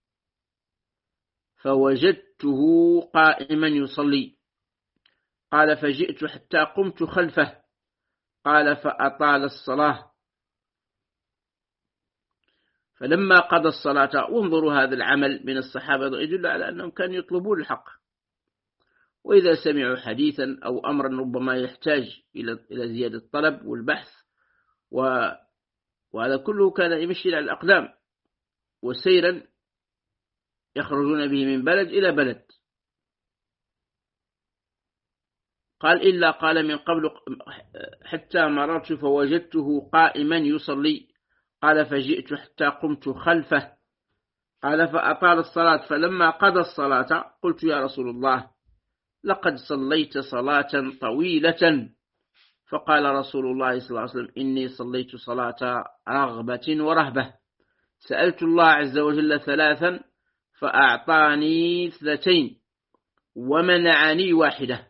فوجدته قائما يصلي. قال فجئت حتى قمت خلفه. قال فأطال الصلاة فلما قضى الصلاة. وانظروا هذا العمل من الصحابة يدل على أنهم كانوا يطلبون الحق، وإذا سمعوا حديثا أو أمرا ربما يحتاج إلى زيادة الطلب والبحث، وهذا كله كان يمشي على الأقدام وسيرا يخرجون به من بلد إلى بلد. قال إلا قال من قبل حتى مررت فوجدته قائما يصلي. قال فجئت حتى قمت خلفه. قال فأطال الصلاة فلما قضى الصلاة قلت يا رسول الله لقد صليت صلاة طويلة. فقال رسول الله صلى الله عليه وسلم إني صليت صلاة رغبة ورهبة، سألت الله عز وجل ثلاثا فأعطاني اثنتين ومنعني واحدة.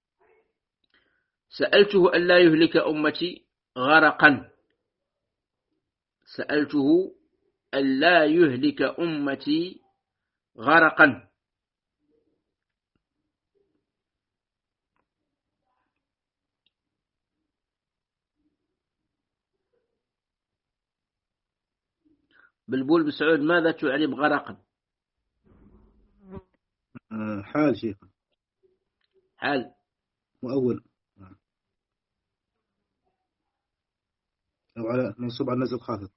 سألته ألا يهلك أمتي غرقا سألته ألا يهلك أمتي غرقا. بلبول بسعود ماذا تعني بغرقا؟ حال شيخ، حال مؤول أو على منصوب على نزل خافض.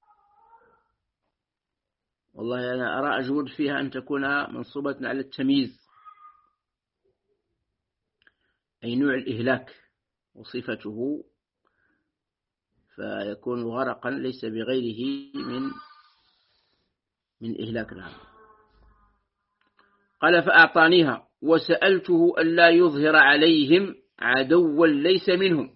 والله أنا أرى أجود فيها أن تكون منصوبة على التمييز، أي نوع الإهلاك وصفته، فيكون غرقا ليس بغيره من من إهلاك العام. قال فأعطانيها وسألته ألا يظهر عليهم عدوا ليس منهم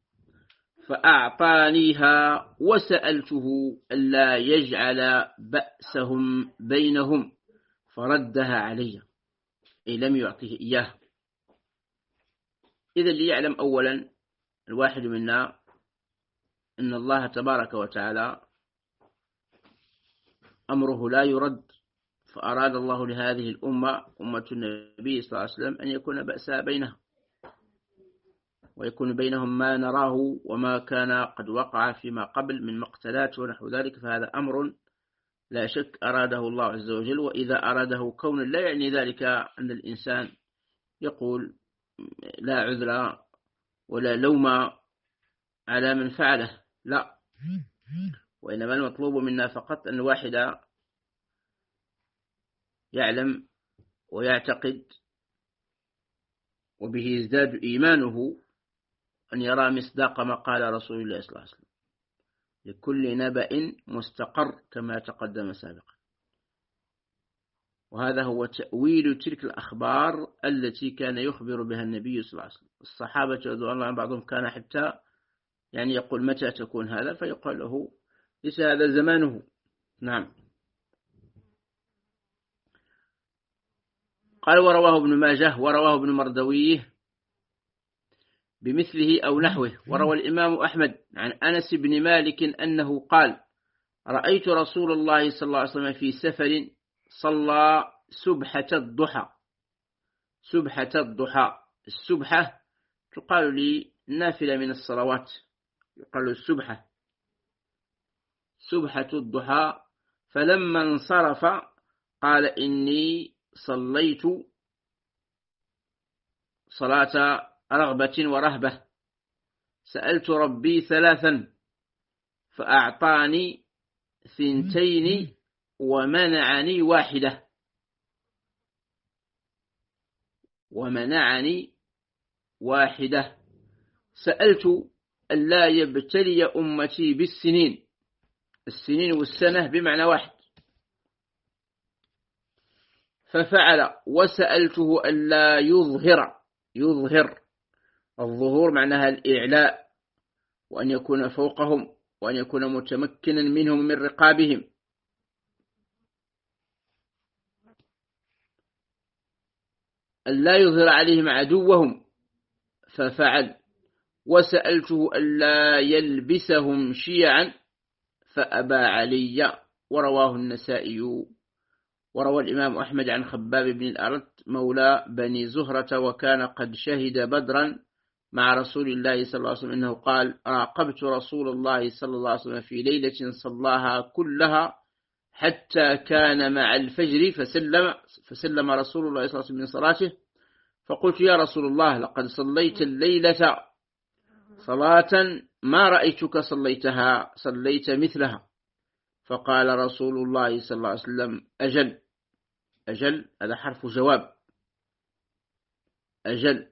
فأعطانيها وسألته ألا يجعل بأسهم بينهم فردها علي، أي لم يعطيه إياه. إذا ليعلم أولا الواحد منا أن الله تبارك وتعالى أمره لا يرد، فأراد الله لهذه الأمة أمة النبي صلى الله عليه وسلم أن يكون بأسها بينها ويكون بينهم ما نراه وما كان قد وقع فيما قبل من مقتلات ونحو ذلك، فهذا أمر لا شك أراده الله عز وجل. وإذا أراده كونا لا يعني ذلك أن الإنسان يقول لا عذر ولا لوم على من فعله، لا، وإنما المطلوب منا فقط أن الواحد يعلم ويعتقد وبه يزداد إيمانه أن يرى مصداق ما قال رسول الله صلى الله عليه وسلم: لكل نبأ مستقر كما تقدم سابقا. وهذا هو تأويل تلك الأخبار التي كان يخبر بها النبي صلى الله عليه وسلم. الصحابة رضي الله عنهم بعضهم كان حتى يعني يقول متى تكون هذا، فيقال له ليس هذا زمانه. نعم. قال ورواه ابن ماجه ورواه ابن مردويه بمثله أو نحوه. وروى الإمام أحمد عن أنس بن مالك أنه قال: رأيت رسول الله صلى الله عليه وسلم في سفر صلى سبحة الضحى. سبحة الضحى، السبحة تقال لي نافلة من الصلوات، يقال السبحة، سبحة الضحى. فلما انصرف قال: إني صليت صلاة رغبة ورهبة، سألت ربي ثلاثا فأعطاني ثنتين ومنعني واحدة ومنعني واحدة سألت ألا يبتلي أمتي بالسنين. السنين والسنة بمعنى واحد. ففعل وسألته ألا يظهر. يظهر الظهور معناها الإعلاء، وأن يكون فوقهم، وأن يكون متمكنا منهم من رقابهم. ألا يظهر عليهم عدوهم، ففعل. وسألته ألا يلبسهم شيعا، فأبى علي. ورواه النسائي. وروى الإمام أحمد عن خباب بن الأرت مولى بني زهرة، وكان قد شهد بدرا مع رسول الله صلى الله عليه وسلم، إنه قال: راقبت رسول الله صلى الله عليه وسلم في ليلة صلاها كلها حتى كان مع الفجر، فسلم, فسلم رسول الله صلى الله عليه وسلم من صلاته، فقلت: يا رسول الله، لقد صليت الليلة صلاة ما رأيتك صليتها صليت مثلها. فقال رسول الله صلى الله عليه وسلم: أجل. أجل هذا حرف جواب. أجل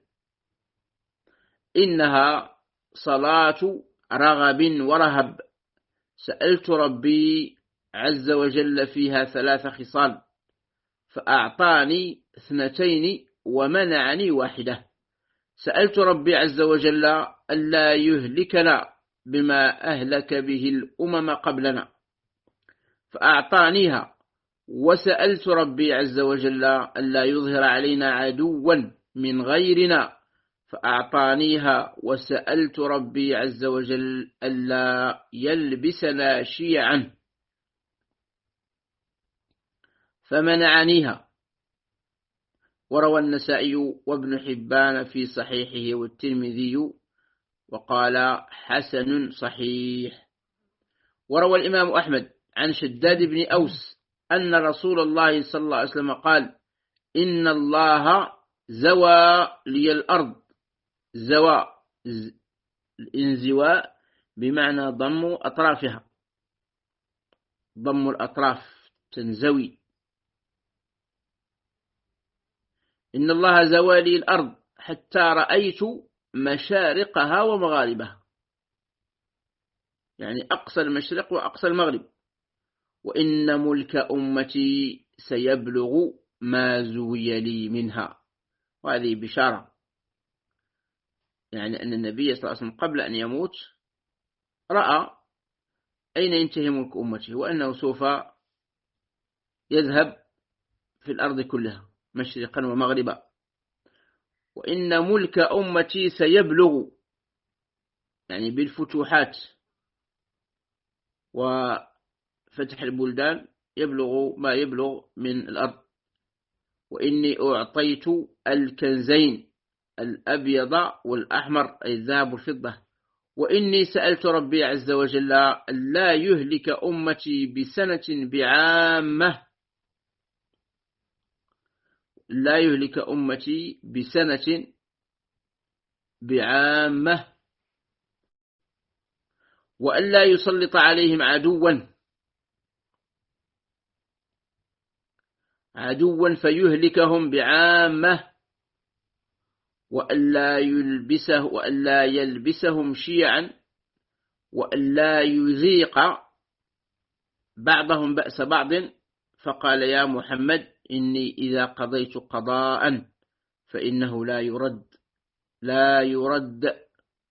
إنها صلاة رغب ورهب، سألت ربي عز وجل فيها ثلاث خصال، فأعطاني اثنتين ومنعني واحدة. سألت ربي عز وجل ألا يهلكنا بما أهلك به الأمم قبلنا، فأعطانيها. وسألت ربي عز وجل ألا يظهر علينا عدوا من غيرنا، فأعطانيها. وسألت ربي عز وجل ألا يلبسنا شيعا، فمنعنيها. وروى النسائي وابن حبان في صحيحه والترمذي وقال: حسن صحيح. وروى الإمام أحمد عن شداد بن أوس أن رسول الله صلى الله عليه وسلم قال: إن الله زوى لي الأرض. زوى الانزواء بمعنى ضم أطرافها، ضم الأطراف تنزوي. إن الله زوى لي الأرض حتى رأيت مشارقها ومغاربها، يعني أقصى المشرق وأقصى المغرب. وإن ملك أمتي سيبلغ ما زوي لي منها. وهذه بشارة، يعني أن النبي صلى الله عليه وسلم قبل أن يموت رأى أين ينتهي ملك أمته، وأنه سوف يذهب في الأرض كلها مشرقا ومغربا. وإن ملك أمتي سيبلغ، يعني بالفتوحات وفتح البلدان يبلغ ما يبلغ من الأرض. وإني أعطيت الكنزين الأبيض والأحمر، أي الذهب والفضة. وإني سألت ربي عز وجل لا يهلك أمتي بسنة بعامة، لا يهلك أمتي بسنة بعامة، وألا يسلط عليهم عدوا عدوا فيهلكهم بعامة، وألا يلبسه وألا يلبسهم شيعا، وألا يذيق بعضهم بأس بعض. فقال: يا محمد، إني إذا قضيت قضاء فإنه لا يرد لا يرد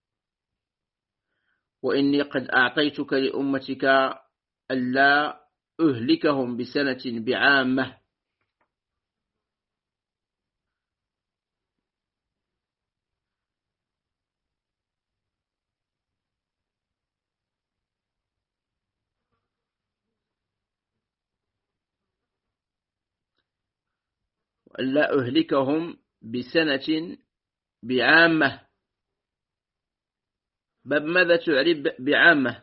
وإني قد أعطيتك لأمتك ألا أهلكهم بسنة بعامة. وألا أهلكهم بسنة بعامة. باب ماذا تعرب بعامة؟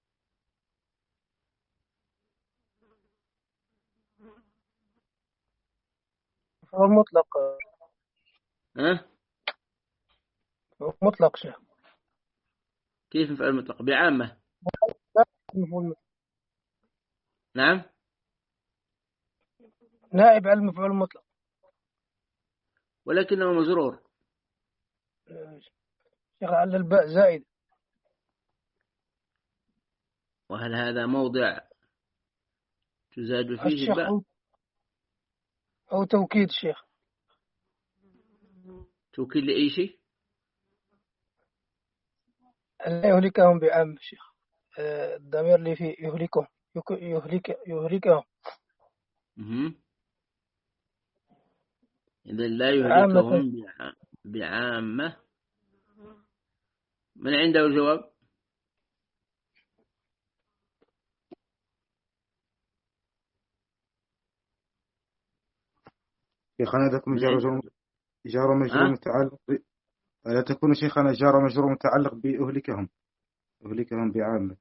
هو مطلق. ها؟ مطلق شيء. كيف نفعل مطلق بعامة؟ مفعول. نعم، نائب على المفعول المطلق، ولكنه مجرور. شغل على الباء زائد. وهل هذا موضع تزاد فيه الشيخ الباء؟ أو, أو توكيد شيخ. توكيد لأي شيء؟ لا يهلكهم بعام شيخ. الضمير اللي فيه يهلكهم يهلك يهلكهم إذا لا يهلكهم بعامة. من عنده الجواب؟ شيخنا لكم جار ومجرور متعلق ب... لا تكون شيخنا جار ومجرور متعلق بأهلكهم أهلكهم بعامة.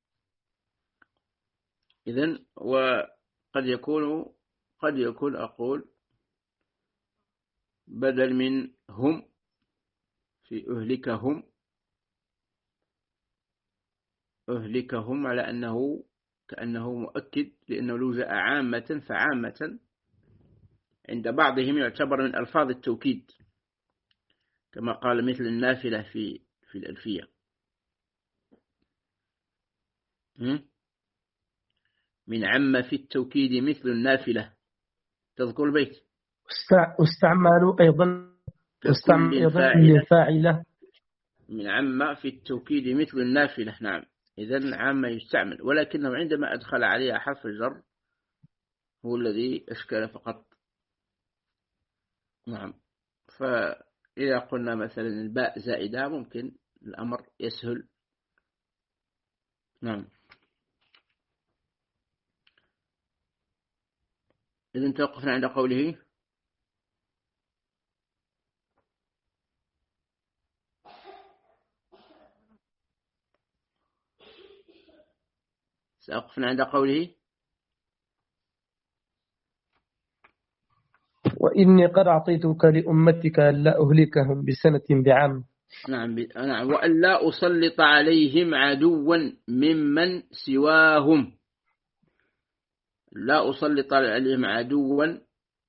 إذن وقد يكون قد يكون أقول بدل من هم في أهلكهم أهلكهم على أنه كأنه مؤكد، لأنه لو جاء عامة فعامة عند بعضهم يعتبر من ألفاظ التوكيد، كما قال مثل النافلة في في الألفية. من عم في التوكيد مثل النافلة، تذكر البيت. واستعملوا أيضا واستعمل أيضا للفاعلة. من عم في التوكيد مثل النافلة، نعم. إذن عام يستعمل، ولكنه عندما أدخل عليها حرف الجر هو الذي أشكل فقط. نعم. فإذا قلنا مثلا الباء زائدة ممكن الأمر يسهل. نعم. إذن توقفنا عند قوله سأقفنا عند قوله وإني قد أعطيتك لأمتك لا أهلكهم بسنة بعام. نعم نعم. وأن لا أسلط عليهم عدوا ممن سواهم، لا أسلط عليهم عدوا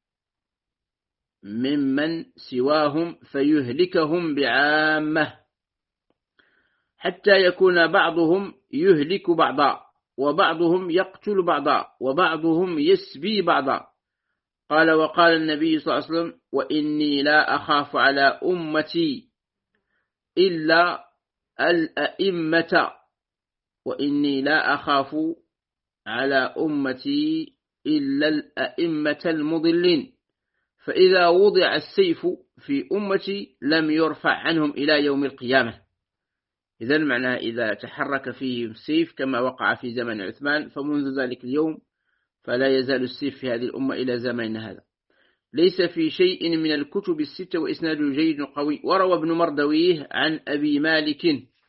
ممن سواهم فيهلكهم بعامة، حتى يكون بعضهم يهلك بعضا وبعضهم يقتل بعضا وبعضهم يسبي بعضا. قال وقال النبي صلى الله عليه وسلم وإني لا أخاف على أمتي إلا الأئمة وإني لا أخاف على أمتي إلا الأئمة المضلين، فإذا وضع السيف في أمتي لم يرفع عنهم إلى يوم القيامة. إذن معناه إذا تحرك فيه السيف كما وقع في زمن عثمان فمنذ ذلك اليوم فلا يزال السيف في هذه الأمة إلى زماننا هذا. ليس في شيء من الكتب الستة وإسناد جيد قوي. وروى ابن مردويه عن أبي مالك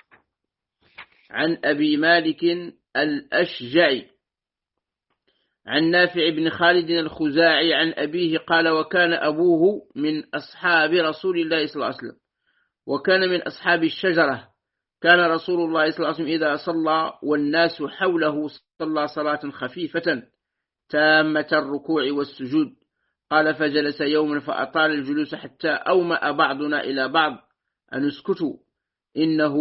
عن أبي مالك الأشجعي عن نافع بن خالد الخزاعي عن أبيه قال وكان أبوه من أصحاب رسول الله صلى الله عليه وسلم وكان من أصحاب الشجرة. كان رسول الله صلى الله عليه وسلم إذا صلى والناس حوله صلى صلاة خفيفة تامة الركوع والسجود. قال فجلس يوما فأطال الجلوس حتى أومأ بعضنا إلى بعض أن اسكتوا إنه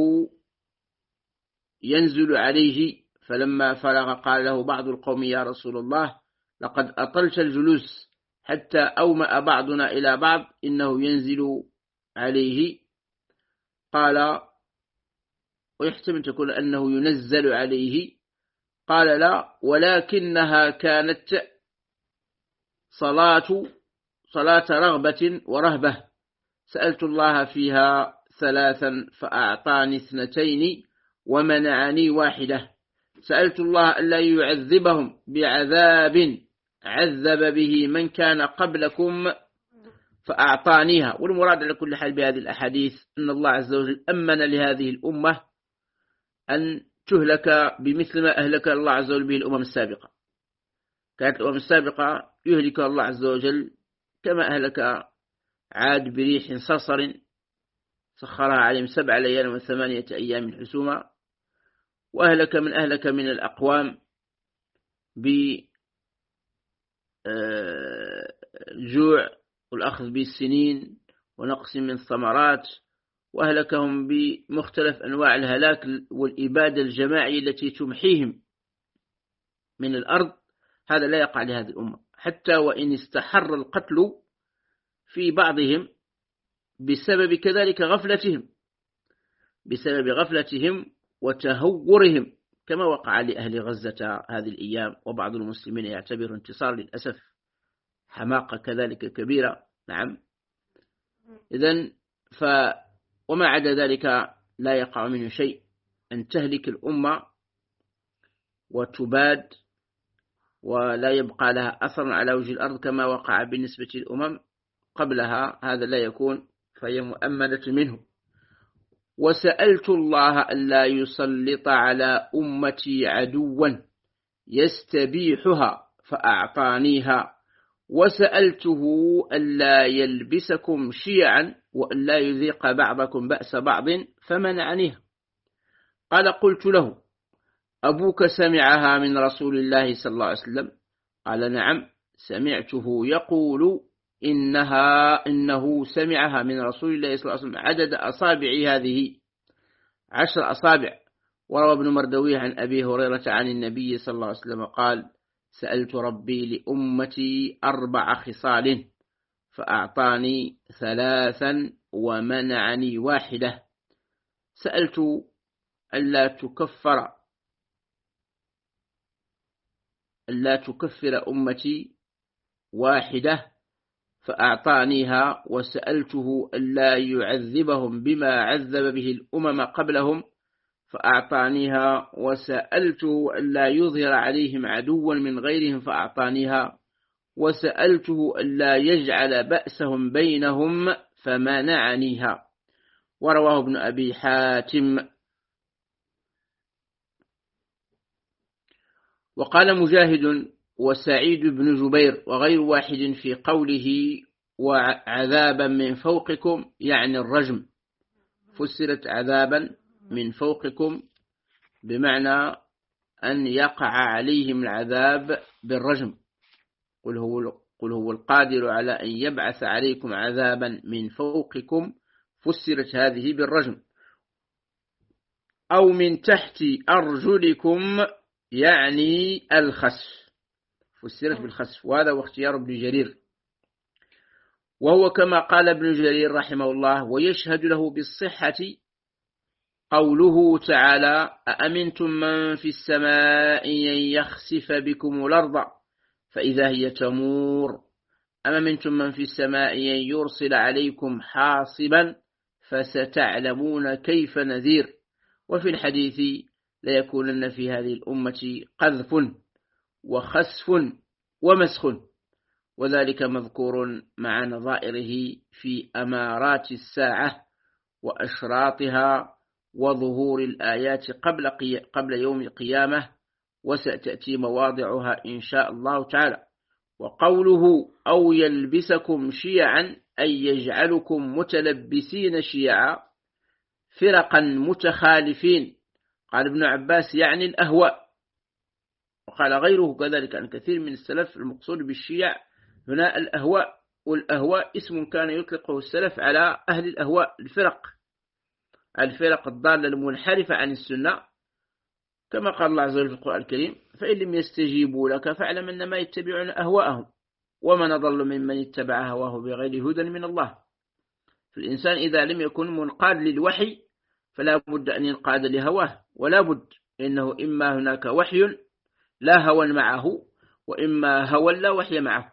ينزل عليه. فلما فرغ قال له بعض القوم يا رسول الله لقد أطلت الجلوس حتى أومأ بعضنا إلى بعض إنه ينزل عليه. قال ويحتمل تكون أنه ينزل عليه. قال لا ولكنها كانت صلاة صلاة رغبة ورهبة سألت الله فيها ثلاثا فأعطاني اثنتين ومنعني واحدة. سألت الله ألا يعذبهم بعذاب عذب به من كان قبلكم فأعطانيها. والمراد على كل حال بهذه الأحاديث أن الله عز وجل أمن لهذه الأمة أن تهلك بمثل ما أهلك الله عز وجل به الأمم السابقة. كانت الأمم السابقة يهلك الله عز وجل كما أهلك عاد بريح صرصر سخرها عليهم سبع ليال وثمانية أيام حسوما، وأهلك من أهلك من الأقوام بجوع والأخذ بالسنين ونقص من الثمرات وأهلكهم بمختلف أنواع الهلاك والإبادة الجماعية التي تمحيهم من الأرض. هذا لا يقع لهذه الأمة، حتى وإن استحر القتل في بعضهم بسبب كذلك غفلتهم بسبب غفلتهم وتهورهم، كما وقع لأهل غزة هذه الأيام. وبعض المسلمين يعتبر انتصار، للأسف حماقة كذلك كبيرة. نعم. إذن ف وما عدا ذلك لا يقع منه شيء، أن تهلك الأمة وتباد ولا يبقى لها أثر على وجه الأرض كما وقع بالنسبة للأمم قبلها، هذا لا يكون، فهي مؤمنة منه. وسألت الله ألا يسلط على أمتي عدوا يستبيحها فأعطانيها، وسألته ألا يلبسكم شيعا وألا يذيق بعضكم بأس بعض فمنعنيها. قال قلت له أبوك سمعها من رسول الله صلى الله عليه وسلم؟ قال نعم سمعته يقول إنها إنه سمعها من رسول الله صلى الله عليه وسلم عدد أصابع هذه عشر أصابع. وروى ابن مردويه عن أبي هريرة عن النبي صلى الله عليه وسلم قال سألت ربي لأمتي أربع خصال فأعطاني ثلاثا ومنعني واحدة. سألت ألا تكفر ألا تكفر أمتي واحدة فأعطانيها، وسألته ألا يعذبهم بما عذب به الأمم قبلهم فأعطانيها، وسألته ألا يظهر عليهم عدوا من غيرهم فأعطانيها، وسألته ألا يجعل بأسهم بينهم فمنعنيها. ورواه ابن أبي حاتم. وقال مجاهد وسعيد بن جبير وغير واحد في قوله وعذابا من فوقكم يعني الرجم، فسرت عذابا من فوقكم بمعنى أن يقع عليهم العذاب بالرجم. قل هو, قل هو القادر على أن يبعث عليكم عذابا من فوقكم، فسرت هذه بالرجم. أو من تحت أرجلكم يعني الخسف، فسرت بالخسف، وهذا واختيار ابن جرير، وهو كما قال ابن جرير رحمه الله. ويشهد له بالصحة قوله تعالى أأمنتم من في السماء أن يخسف بكم الأرض فإذا هي تمور، أما منتم من في السماء أن يرسل عليكم حاصبا فستعلمون كيف نذير. وفي الحديث ليكونن في هذه الأمة قذف وخسف ومسخ، وذلك مذكور مع نظائره في أمارات الساعة وأشراطها وظهور الآيات قبل, قي... قبل يوم القيامة، وستأتي مواضعها إن شاء الله تعالى. وقوله أو يلبسكم شيعا أي يجعلكم متلبسين شيعا فرقا متخالفين. قال ابن عباس يعني الأهواء، وقال غيره كذلك عن كثير من السلف المقصود بالشيع هنا الأهواء، والأهواء اسم كان يطلقه السلف على أهل الأهواء، الفرق الفرق الضالة المنحرفة عن السنة، كما قال الله عز وجل في القرآن الكريم فإن لم يستجيبوا لك فاعلم أنما يتبعون أهواءهم ومن أضل ممن اتبع هواه بغير هدى من الله. فالإنسان إذا لم يكن منقاد للوحي فلا بد أن ينقاد لهواه، ولا بد، إنه إما هناك وحي لا هوى معه، وإما هوى لا وحي معه.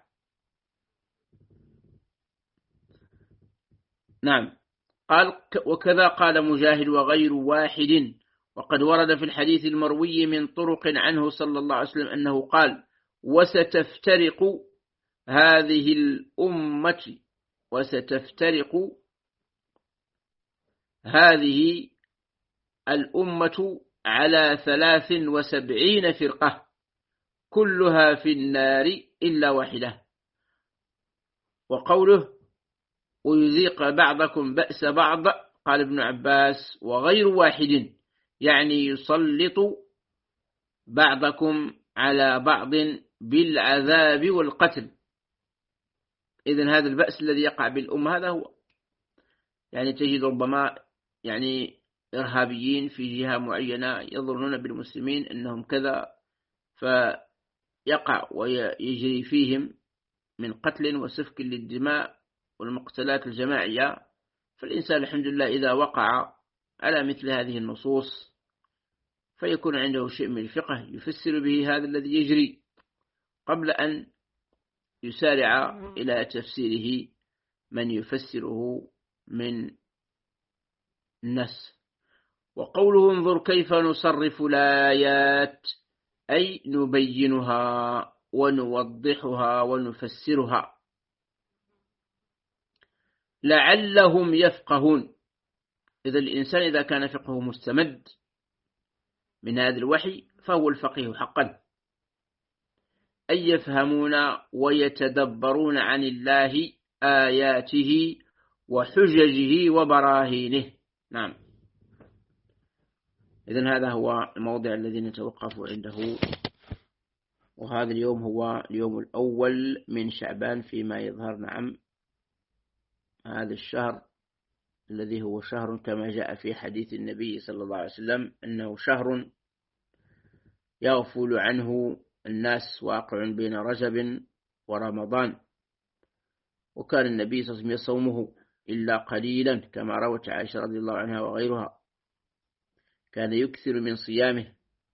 نعم. قال وكذا قال مجاهد وغير واحد. وقد ورد في الحديث المروي من طرق عنه صلى الله عليه وسلم أنه قال وستفترق هذه الأمة وستفترق هذه الأمة على ثلاث وسبعين فرقة كلها في النار إلا واحدة. وقوله ويذيق بعضكم بأس بعض قال ابن عباس وغير واحد يعني يسلط بعضكم على بعض بالعذاب والقتل. إذن هذا البأس الذي يقع بالأمة هذا هو، يعني تجد ربما يعني إرهابيين في جهة معينة يظنون بالمسلمين أنهم كذا، فيقع ويجري فيهم من قتل وسفك للدماء والمقتلات الجماعية. فالإنسان الحمد لله إذا وقع على مثل هذه النصوص فيكون عنده شيء من الفقه يفسر به هذا الذي يجري قبل أن يسارع إلى تفسيره من يفسره من الناس. وقوله انظر كيف نصرف الآيات أي نبينها ونوضحها ونفسرها لعلهم يفقهون. إذا الإنسان إذا كان فقهه مستمد من هذا الوحي فهو الفقيه حقا، أي يفهمون ويتدبرون عن الله آياته وحججه وبراهينه. نعم، إذن هذا هو الموضع الذي نتوقف عنده، وهذا اليوم هو اليوم الأول من شعبان فيما يظهر. نعم، هذا الشهر الذي هو شهر كما جاء في حديث النبي صلى الله عليه وسلم أنه شهر يغفل عنه الناس، واقع بين رجب ورمضان، وكان النبي صلى الله عليه وسلم يصومه إلا قليلا كما روت عائشة رضي الله عنها وغيرها، كان يكثر من صيامه،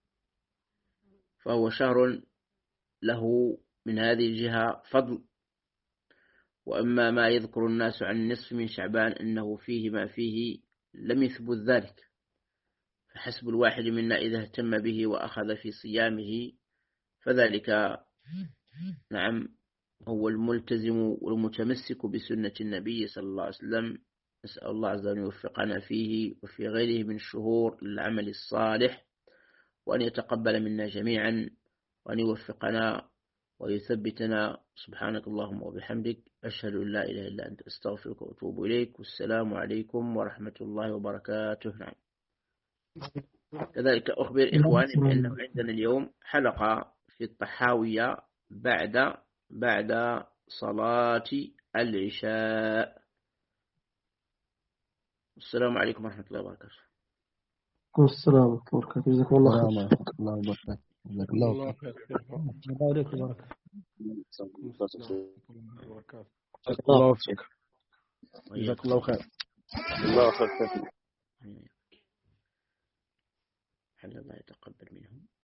فهو شهر له من هذه الجهة فضل. وأما ما يذكر الناس عن النصف من شعبان أنه فيه ما فيه لم يثبت ذلك، فحسب الواحد منا إذا اهتم به وأخذ في صيامه فذلك نعم هو الملتزم والمتمسك بسنة النبي صلى الله عليه وسلم. نسأل الله عز وجل يوفقنا فيه وفي غيره من الشهور للعمل الصالح، وأن يتقبل منا جميعا، وأن يوفقنا ويثبتنا. سبحانك اللهم وبحمدك، أشهد أن لا إله إلا أنت، أستغفرك وأتوب إليك، والسلام عليكم ورحمة الله وبركاته. نعم، كذلك أخبر إخواني بأنه عندنا اليوم حلقة في الطحاوية بعد بعد صلاة العشاء. السلام عليكم ورحمة الله وبركاته. السلام ورحمة الله وبركاته. جزاكم الله خير. السلام ورحمة الله وبركاته. جزاك الله خير. الله عليك وبركاته. الله فيك. جزاك الله خير. الله خير. حل الله يتقبل منهم.